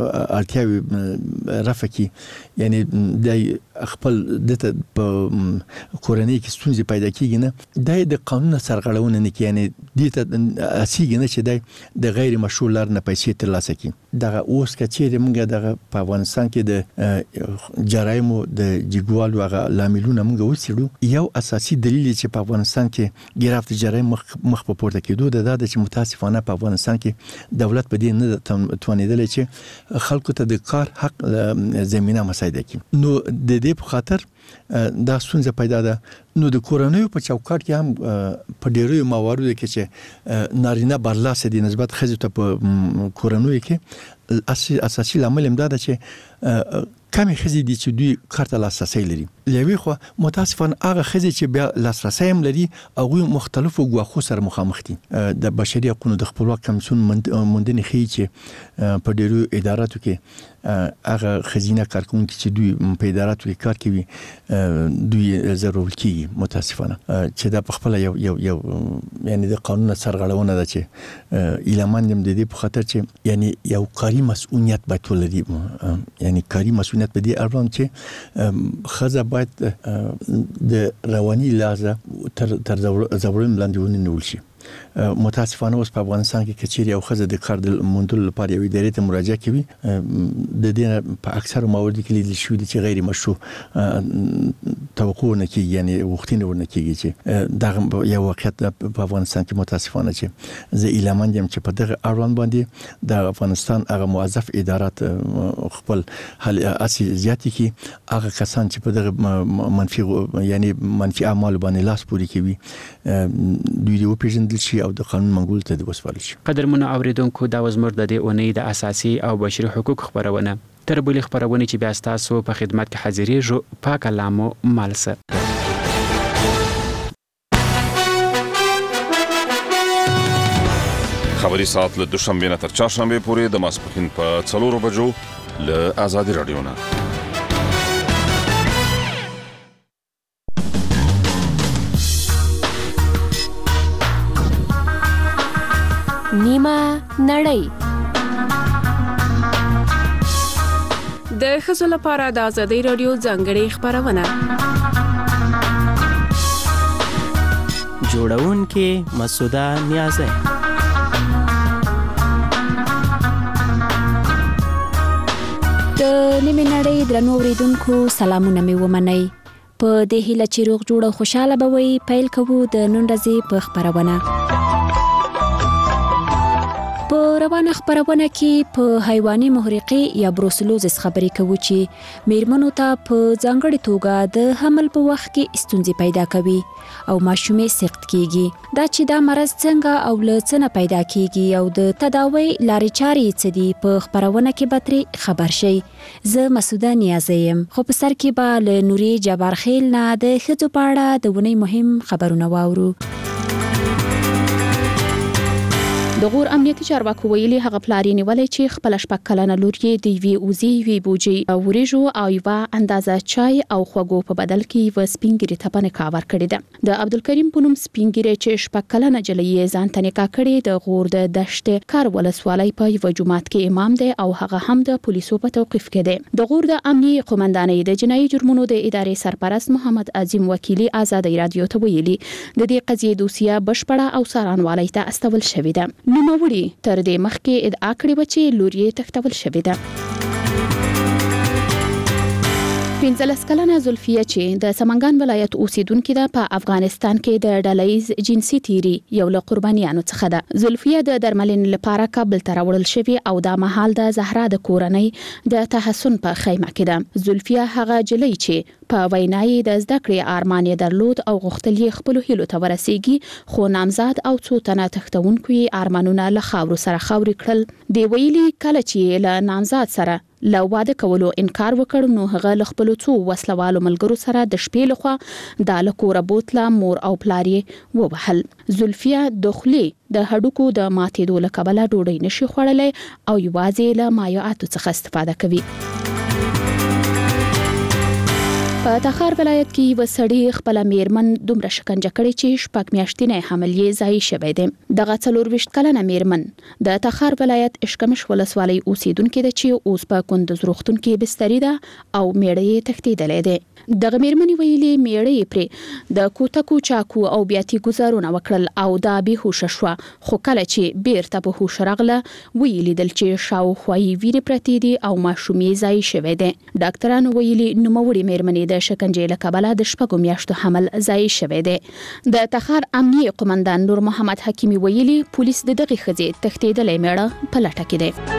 Speaker 24: اړتیاوي رفع کی، یعنی د خپل د کورنۍ کې ستونزې پیدا کیږي نه د د قانون سرغړونه نه کی، یعنی د اسیګ نه چې د غیر مشروع لار نه پیسې ترلاسه کی. دغه اوس کچېره موږ دغه په افغانستان کې د جرایمو د جګوال هغه لاملونه موږ وڅېړو. یو اساسي دلیل چې په افغانستان کې ګرافت جرایم مخ مخ په پورته کېدو د دا چې متاسفانه په افغانستان کې دولت په دې نه توانیدل چې خلکو ته د کار حق زمينه مساعده کړي. نو د دې په خاطر دا ستونزه پیدا ده. نو د کورنۍ په چوکاټ کې هم په ډیرو مواردو کې چې نارینه برلاسه دي نسبت خزو ته په کورنۍ کې اساسي لامل هم دا ده چې کمی خزي دي چې دوی کارت لاسرسي لري. لوي خو متاسفانه هغه خزي چې بیا لاسرسي هم لري هغه مختلفو غواخو سره مخامخ دي. د بشري حقوقو د خپلواک کمیسیون موندنې خي چې په ډیرو اداراتو کې هغه خزینه کارکونکو چې دوی په اداراتو کې کار کوي دوی ضروري کی متاسفانه چې دا په خپل یو یو یو یعنی د قانون سرغړونه ده چې ایلمان هم د دې په خاطر چې یعنی یو کاری مسؤلیت باید ولري، یعنی کاری مسؤلیت په دې اړوند چې خزه باید د رواني لازم تر تر ضروري لاندې ونیول شي. متاسفانه اوس په افغانستان کې کچېری او خزه د کار د موندلو لپاره یو ادارې ته مراجعه کوي. د دې په اکثر موارد کې لیدل شوی دي چې غیر مشروع توقع نه کیږي، یعنی وختونه ورنه کیږي چې دا یو واقعیت په افغانستان کې متاسفانه چې زه اعلان یم چې په دغه اړوند باندې د افغانستان هغه موظف ادارات خپل حل اصلي زیاتی کی هغه کسان چې په دغه منفي یعنی منفي اعمال باندې لاس پوري کوي دوی یو پیژندل شي او د قانون منګول ته وسپارل شي.
Speaker 23: قدرمن اوریدونکو دا وزمر د دې اونۍ د اساسي او بشري حقوق خبرونه تر بلې خبرونه چې بیا تاسو په خدمت کې حاضرېږو پاک لامو مالسه.
Speaker 9: خبري ساعت له دوشنبه نه تر چهارشنبه پورې د ماسپښین په څلورو بجو له آزادي رادیو نه.
Speaker 4: نیمه نړۍ د ښځو لپاره د آزادۍ رادیو ځانګړې خبرونه
Speaker 11: جوړونکې مسعوده نیازی. د نیمه نړۍ درنو اوریدونکو سلامونه مې ومنئ. په دې هیله چې روغ جوړ او خوشاله به وي، پیل کوو د نن ورځې په خبرونه. په روانه خبرونه کې په حیواني محرقې یا بروسلوزس خبرې کوو چې میرمنو ته په ځانګړي توګه د حمل په وخت کې ستونزې پیدا کوي او ماشومې سخت کیږي. دا چې دا مرض څنګه او له څه نه پیدا کیږي او د تداوی لارې چارې څه دي په خبرونه کې به ترې خبر شئ. زه مسعوده نیازی یم، خو په سر کې به له نوري جبارخیل نه د ښځو په اړه د ونې مهم خبرونه واورو.
Speaker 12: د غور امنیتي چارواکو ویلي هغه پلار یې نیولې چې خپل شپږ کلنه لور یې د یوې اوزې یوې بوجۍ وریژو او یوه اندازه چای او خوږو په بدل کې یوه سپین ږیرې ته په نکاح ورکړې ده. د عبدالکریم په نوم سپین ږیری چې شپږ کلنه نجلۍ یې ځان ته نکاح کړې د غور د دشت کار ولسوالۍ په یوه جومات کې امام دی او هغه هم د پولیسو په توقیف کې دی. د غور د امنیي قومندانۍ د جنایي جرمونو د ادارې سرپرست محمد عظیم وکیلی آزادۍ رادیو ته ویلي د دې قضیې دوسیه بشپړه او څارنوالۍ ته استول شوې ده. نوموړي تر دې مخکې ادعا کړې و چې لور یې تښتول شوې ده. پنځلس کلنه زلفیه چې د سمنګان ولایت اوسیدونکې ده په افغانستان کې د ډلهییز جنسي تیری یو له قربانیانو څخه ده. زلفیه د درملنې لپاره کابل ته راوړل شوې او دا مهال د زهرا د کورنۍ د تحسن په خیمه کې ده. زلفیه هغه جلۍ چې په وینای د زده کړې ارمان یې درلود او غوښتل یې خپل هیلو ته ورسیږي، خو نامزاد او څو تنه تښتونکو یې ارمانونه له خاورو سره خاوري کړل. دی ویلي کله چې له نامزاد سره له واده کولو انکار وکړ نو هغه له خپل څو وسلوالو ملګرو سره د شپې لخوا د لکوره بوتله مور او پلار یې ووهل. زلفیه د خولې د هډوکو د ماتېدو له کبله ډوډۍ نشي خوړلی او یوازې له مایعاتو څخه استفاده کوي. په تخار ولایت کې یو سړی خپل میرمن دومره شکنجه کړې چې شپږ میاشتې نه حمل یې ځای شوی دی. دغه څلور ویشت کلنه میرمن د تخار ولایت اشکمش ولسوالۍ اوسیدونکې ده چې اوس په کندوز روغتون کې بستري ده او میړه یې تښتېدلی دی. دغه میرمنې ویلي میړه یې پرې د کوتکو چاکو او بیاتي ګزارونه وکړل او دا بېهوشه شوه، خو کله چې بیرته په هوش راغله ویې لیدل چې شاوخوا یې ویرې پرتې دي او ماشوم یې ځای شوی دی. ډاکټرانو ویلي نوموړې میرمنې د شکنجې له کبله د شپږو میاشتو حمل ځای شوی دی. د تخار امنیي قومندان نور محمد حکیمي ویلي پولیس د دغې ښځې تښتېدلی میړه په لټه کې دی.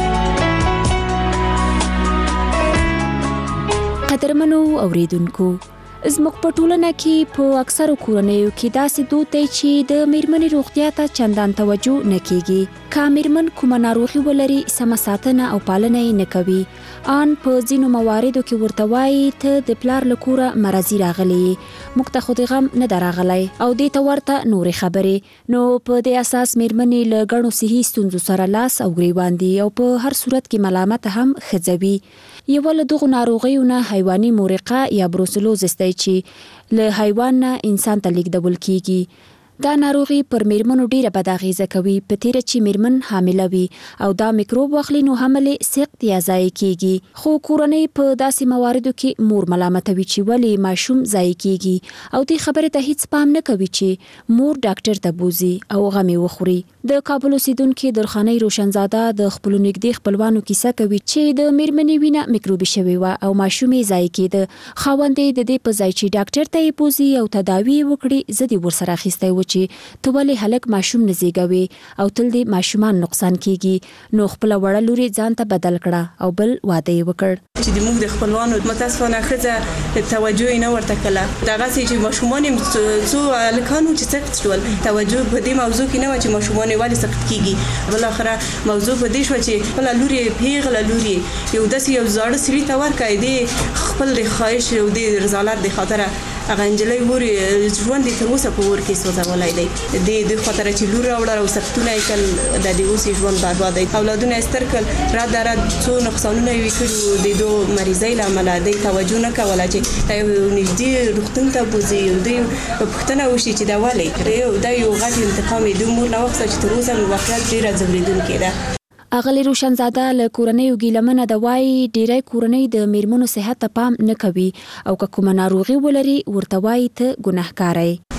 Speaker 11: قدرمنو اوریدونکو، زموږ په ټولنه کې په اکثرو کورنیو کې داسې دود دی چې د میرمنې روغتیا ته چندان توجه نه کیږي. که میرمن کومه ناروغي ولري سمه ساتنه او پالنه یې نه کوي. ان په ځینو مواردو کې ورته وایي ته د پلار له کوره مرضي راغلی، موږ ته خو د غم نه ده راغلی او دې ته ورته نورې خبرې. نو په دې اساس میرمنې له ګڼو صحي ستونزو سره لاس او ګریوان دي او په هر صورت کې ملامت هم ښځوي. یو له دغو ناروغیو نه حیواني محرقه یا بروسلوزس دی چې له حیوان نه انسان ته لیږدول کیږي. دا ناروغي پر میرمنو ډیره بد اغیزه کوي، په تیره چې میرمن حامله وي او دا میکروب واخلي نو حمل سخت یا ضایع کیږي. خو کورنۍ په داسې مواردو کې مور ملامتوي چې ولې ماشوم ضایع کیږي او دې خبرې ته هیڅ پام نه کوي چې مور ډاکټر ته بوزي او غمې وخوري. د کابل اوسیدونکو درخانۍ روشنزاده د خپل نږدې خپلوانو کیسه کوي چې د میرمنې وینه میکروبي شوی و او ماشوم یې ضایع کېده. خاوند یې د دې په ځای چې ډاکټر ته یې بوزي او تداوی وکړي زه دې ورسره اخیستی و چې ته ولې هلک ماشوم نه زیږوي او تل دې ماشومان نقصان کیږي. نو خپل وړه لوري ځان ته بدل کړه او بل واده یې وکړ.
Speaker 13: چې د موږ د خپلوانو متاسفانه ښځه توجه نه ورته کړله. دغه چې ماشومان څو الکانو چې سخت شول توجه په دې موضوع کې نه و چې ماشومان ولې سخت کیږي. بل اخره موضوع په دې شو چې خپل لوري پیغله لوري یو داسې یو زړه سړي ته ورکړي دي خپل د خواهش او د رضالت د خاطر هغه انجلۍ ووري ژوند دې تر اوسه په ور کې سوځولای دی. د د خاطر چې لور راوړل او سختونه یې کل د دې اوسې ژوند برباد دی. اولادونه سترکل را در څو نقصانونه یې کړو د دوه مریضۍ لامل دی توجه نه کوله چې یو نږدې روغتون ته بوزي دوی پښتنه وشي چې دا ولې دا یو غټ انتقام دی مور نه وخت چې تر اوسه واقعیت ډیره ځوریدونکې ده.
Speaker 11: اغلی روشنزاده له کورنۍ ګیلمنه د وای ډیری کورنۍ د میرمنو صحت ته پام نه کوي او که کومه ناروغي ولري ورته وای ته ګناهکارای.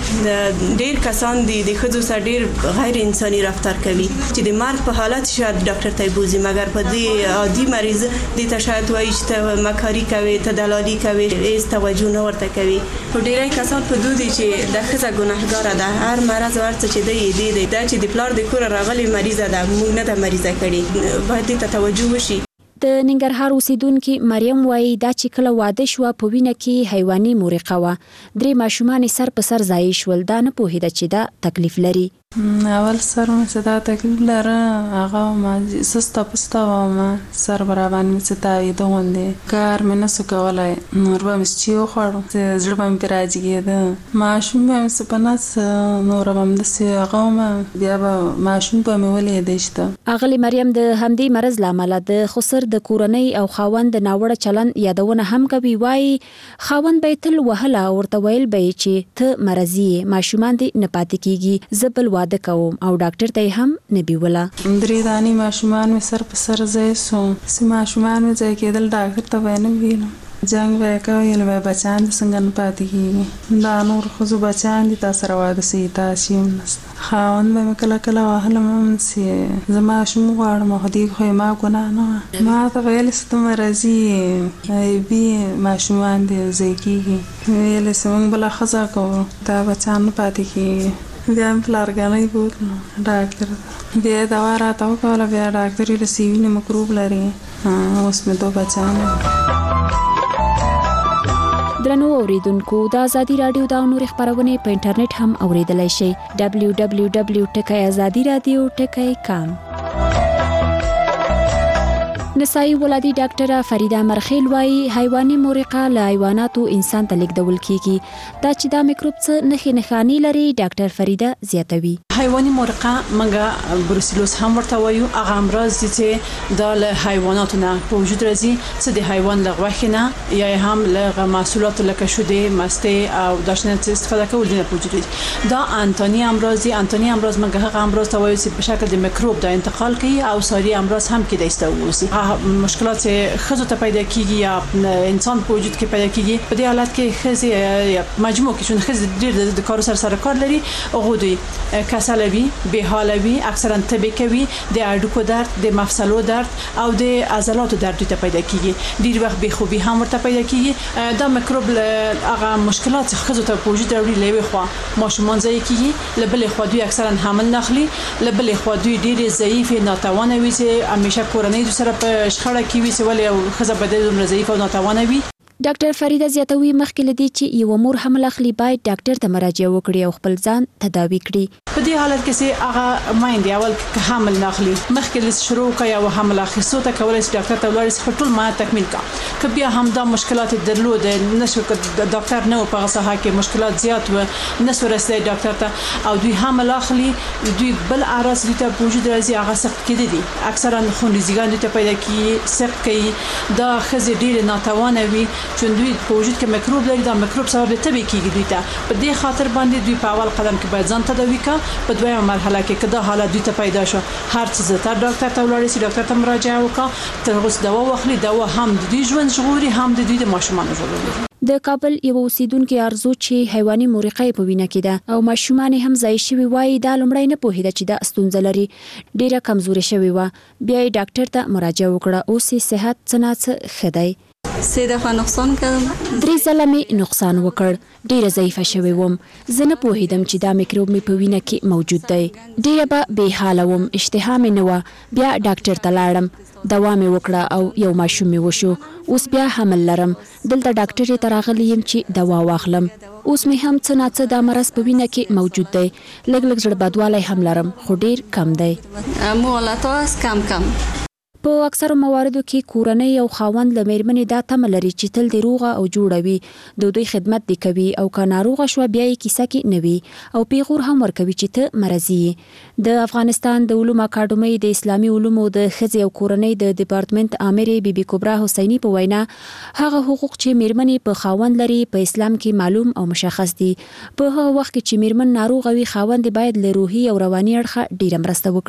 Speaker 13: ډیر کسان دي د خځو سره ډیر غیر انساني رفتار کوي چې د مرګ په حالت شاید ډاکټر ته بوزي، مګر په دې عادي مریض د ته شاید وایي چې ته مکاري کوي، ته دلالي کوي، هیڅ توجه نه ورته کوي. په ډیری کسان په دوی چې د خځه ګناهګار ده، هر مرز ورته چې دی دی دی دا چې د پلار د کور راغلي مریضه ده، موږ نه ده مریضه کړي، باید ته توجه وشي.
Speaker 11: د ننګرهار اوسیدونکو مریم وایي دا چې کله واده شو په وینه کې حیواني مورقه و، درې ماشومان سر په سر ځای شول، دا نه پوهیده چې دا تکلیف لري.
Speaker 14: اول سر مې صدا تکلیف لره هغه ما سستا پستا و ما سر برابر مې ستای دوندې کار مې نسو کولای، نور به مې چیو خړو زړه مې راځي کېده، ماشوم مې سپناس نور به مې دسي هغه ما بیا به ماشوم په مې ولې دشته.
Speaker 11: اغلی مریم د همدې مرز لامل د خسر د کورنۍ او خاوند د ناوړه چلن یادونه هم کوي. وایي خاوند به تل وهله ورته ویل به چې ته مرزي ماشومان دې نه پاتې کیږي، زبل واده کوم او ډاکټر ته هم نه بیوله.
Speaker 14: درې دانی ماشومان مې سر په سر ځای سو، سي ماشومان مې ځای کېدل ډاکټر ته وینم ویلم جنگ وکاو یل به بچان څنګه نه پاتې کیږي، دا نور خو بچان دي تاسو را واده سي تاسو هم نست خاون به کله کله وهله مم سي زما شوم غواړم هدي خو ما ګنا نه ما ته ویل ستم راځي ای بي ماشومان دي زکیږي ویل سمون بل خزا کو دا بچان پاتې کیږي. بیا پلارګانې بوت ډاکټر بیا دوا راته وکوله، بیا ډاکټر یې سیوینه مکروب لري، اوس مې دوه بچان.
Speaker 11: درنو اوریدونکو د ازادي رادیو د نور خبرونه په انټرنیټ هم اوریدلای شئ دبلیو دبلیو دبلیو ټکی ازادي رادیو ټکی کام. نسائی ولادي ډاکټره فریده مرخیل وایي حیواني مورقه له حیواناتو انسان ته لیږدول کیږي، دا چې دا میکروب څه نښې نښانې لري ډاکټر فریده زیاتوي.
Speaker 16: حیواني مورقه منګه بروسیلوس هم ورته وایو، هغه امراض دي چې د حیواناتو نه په وجود راځي، څه د حیوان له غوښې نه یا هم له محصولاتو لکه شیدې، مستې او داشنه استفاده کول نه په وجود راځي. دا انتوني امراض دي. انتوني امراض منګه هغه امراض ته وایو چې په شکل د میکروب د انتقال کوي، او ساري امراض هم کې د استووسی مشکلات خزو ته پیدا کیږي یا انسان په وجود کې پیدا کیږي. په دې حالت کې خزي مجموع کې چون خزي ډېر د کار سره سره کار لري، هغه دوی کسلوي، بهالوي، اکثرا تبه کوي، د اډوکو درد، د مفصلو درد او د عضلاتو درد ته پیدا کیږي. ډېر وخت به خوبي هم ورته پیدا کیږي. دا میکروب هغه مشکلات خزو ته په وجود راوړي، لوي خو ماشومان ځای کیږي، لبل خو دوی اکثرا حمل نخلي، لبل خو دوی ډېر ضعیف ناتوانه وي چې همیشه کورنۍ سره په شخړه کې وي، چې ولې او خزه بدل ضعیف او ناتوانه وي.
Speaker 11: ډاکټر فریده زیاتوي مخکې لدی چې یو مور حمل اخلي باید ډاکټر ته مراجعه وکړي او خپل ځان تداوي کړي.
Speaker 16: په دې حالت کې چې هغه مایندې اول که حمل ناخلي مخکې له شروع کوي او حمل اخیستو ته کولای شي ډاکټر ته ولاړ شي، ټول ما تکمیل کا که بیا هم دا مشکلات درلود نشو ډاکټر نه په هغه کې مشکلات زیات و نسو رسېدای ډاکټر ته او دوی حمل اخلي، دوی بل اعراض دوی ته په وجود راځي، هغه سخت کېدی دي اکثرا خونریزګان دوی ته پیدا کیږي، سخت کوي، دا خزې ډېر ناتوانه وي چې دوی په وجود کې میکروب لري، دا میکروب سبب د تبې کیږي دوی ته. په دې خاطر باندې دوی په اول قدم کې باید ځان تداوي کا، په دویمه مرحله کې کدا حالت دوی ته پیدا شو هر څه ته ډاکټر ته ولاړ شي، ډاکټر ته مراجعه وکړه، تر اوسه دوا واخلي، دوا هم د دوی ژوند ژغوري، هم د دوی د ماشومان ژغوري.
Speaker 11: د کابل یو اوسیدونکو ارزو چې حیواني مورقه په وینه کې ده او ماشومان هم ځای شوی وای، دا لمړی نه پوهیده چې دا ستونزه لري، ډیره کمزوري شوی و، بیا ډاکټر ته مراجعه وکړه، اوس یې صحت څنګه خدای
Speaker 17: سه دفعه نقصان کړم،
Speaker 11: درې ځله مې نقصان وکړ، ډیره ضعیفه شوی وم، زه نه پوهیدم چې دا میکروب مې په وینه کې موجود دی، ډیره به بې حاله وم، اشتها مې نه و، بیا ډاکټر ته لاړم، دوا مې وکړه او یو ماشوم مې وشو، اوس بیا حمل لرم، دلته ډاکټر ته راغلی یم چې دوا واخلم، اوس مې هم څه نه څه دا مرض په وینه کې موجود دی، لږ لږ زړه بدوالی هم لرم خو ډیر کم دی.
Speaker 17: مغالطات کم کم.
Speaker 11: په اکثرو مواردو کې کورنۍ او خاوند له میرمنې دا تمه لري چې تل د روغه او جوړه وي، د دوی خدمت دی کوي او که ناروغه شوه بیا یې کیسه کې نه وي او پیغور هم ورکوي چې ته مرضي یې. د افغانستان د علومو اکاډمۍ د اسلامي علومو د ښځې او کورنۍ د ډپارټمنټ امرې بي بي کبرا حسیني په وینا هغه حقوق چې میرمنې په خاوند لري په اسلام کې معلوم او مشخص دي. په هغه وخت کې چې میرمن ناروغه وي خاوند باید له روحي او رواني اړخه ډیره مرسته وکړي.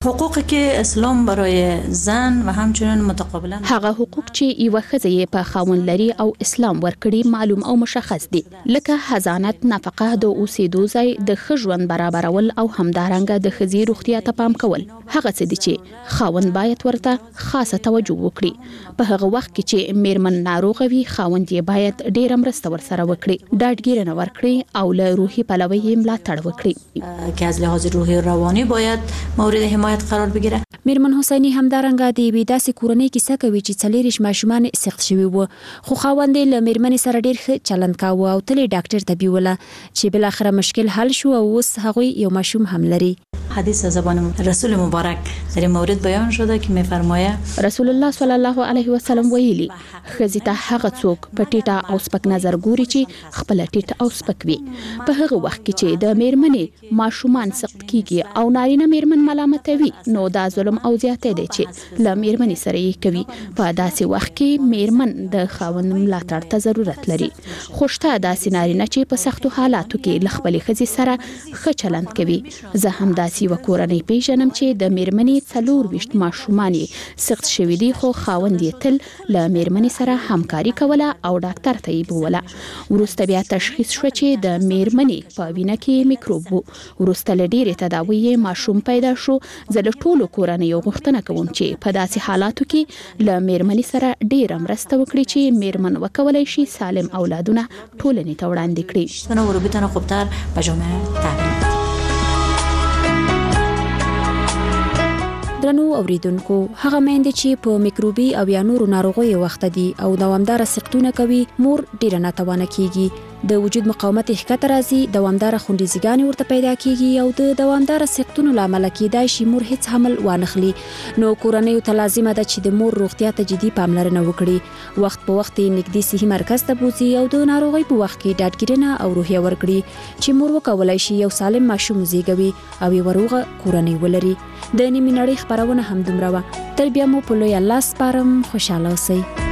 Speaker 3: حقوقی که اسلام برای زن و همچنین متقابلا
Speaker 12: هغه حقوق چې یو ښځه په خاوند لري او اسلام ورکړي معلوم او مشخص دي، لکه حضانت، نفقه، د اوسېدو ځای، د ښه ژوند برابرول او همدارنګه د ښځې روغتیا ته پام کول. هغه څه دي چې خاوند باید ورته خاصه توجه وکړي. په هغه وخت کې چې میرمن ناروغه وي، خاوند یې باید ډېره مرسته ورسره وکړي، ډاډګیرنه ورکړي او له روحي پلوه یې ملاتړ وکړي
Speaker 3: که از لحاظ روحی و روانی باید مورد حمایت قرار بگیره.
Speaker 11: میرمن حسینی همدارنګه د یوې داسې کورنۍ کیسه کوي چې څلېرویشت ماشومان سخت شوي وو، خو خاوند یې له میرمنې سره ډېر ښه چلند کاوه او تل یې ډاکټر ته بیوله چې بالاخره مشکل حل شو او اوس هغوی یو ماشوم هم لري.
Speaker 3: حدیث از زبان رسول مبارک در این مورد بیان شده که میفرمایه
Speaker 12: رسول الله صلی الله علیه وسلم ویلي ښځې ته هغه څوک په ټیټه او سپک نظر ګوري چې خپل ټیټ او سپک وي. په هغه وخت کې چې د میرمنې ماشومان سخت کیږي او نارینه میرمن ملامتوي، نو دا ظلم او زیاتی دی چې له میرمنې سره یې کوي. په داسې وخت کې میرمن د خاوند ملاتړ ته ضرورت لري. خو شته داسې نارینه چې په سختو حالاتو کې له خپلې ښځې سره ښه چلند کوي. زه هم داسې یوه کورنۍ پیژنم چې د میرمنې څلور ویشت ماشومان یې سخت شوي دي، خو خاوند یې تل له میرمنې سره همکاري کوله او ډاکټر ته یې بوله. وروسته بیا تشخیص شو چې د میرمنې په وینه کې میکروب و. وروسته له ډېرې تداوۍ یې ماشوم پیدا شو. زه له ټولو کورنیو غوښتنه کوم چې په داسې حالاتو کې له میرمنې سره ډېره مرسته وکړي چې میرمن وکولی شي سالم اولادونه ټولنې ته وړاندې کړي.
Speaker 3: و رو بتونه خوبتر به جامعه تحویل بدن.
Speaker 11: درنو اوریدونکو، هغه میندې چې په میکروبي او یا نورو ناروغیو وخت دي او دوامداره سقطونه کوي، مور ډیره ناتوانه کیږي. د وجود مقاومت ښکته راځي، دوامداره خونریزګانې ورته پیدا کیږي او د دوامداره سقطونو له امله کیدای شي مور هیڅ حمل وانخلي. نو کورنیو ته لازمه ده چې د مور روغتیا ته جدي پاملرنه وکړي، وخت په وخت یې نږدې صحي مرکز ته بوځي او د ناروغۍ په وخت کې ډاډګیرنه او روحیه ورکړي چې مور وکولای شي یو سالم ماشوم زیږوي او یوه روغه کورنۍ ولري. د نیمې نړۍ خپرونه همدومره وه. تر بیا مو په لوی الله سپارم. خوشحاله اوسئ.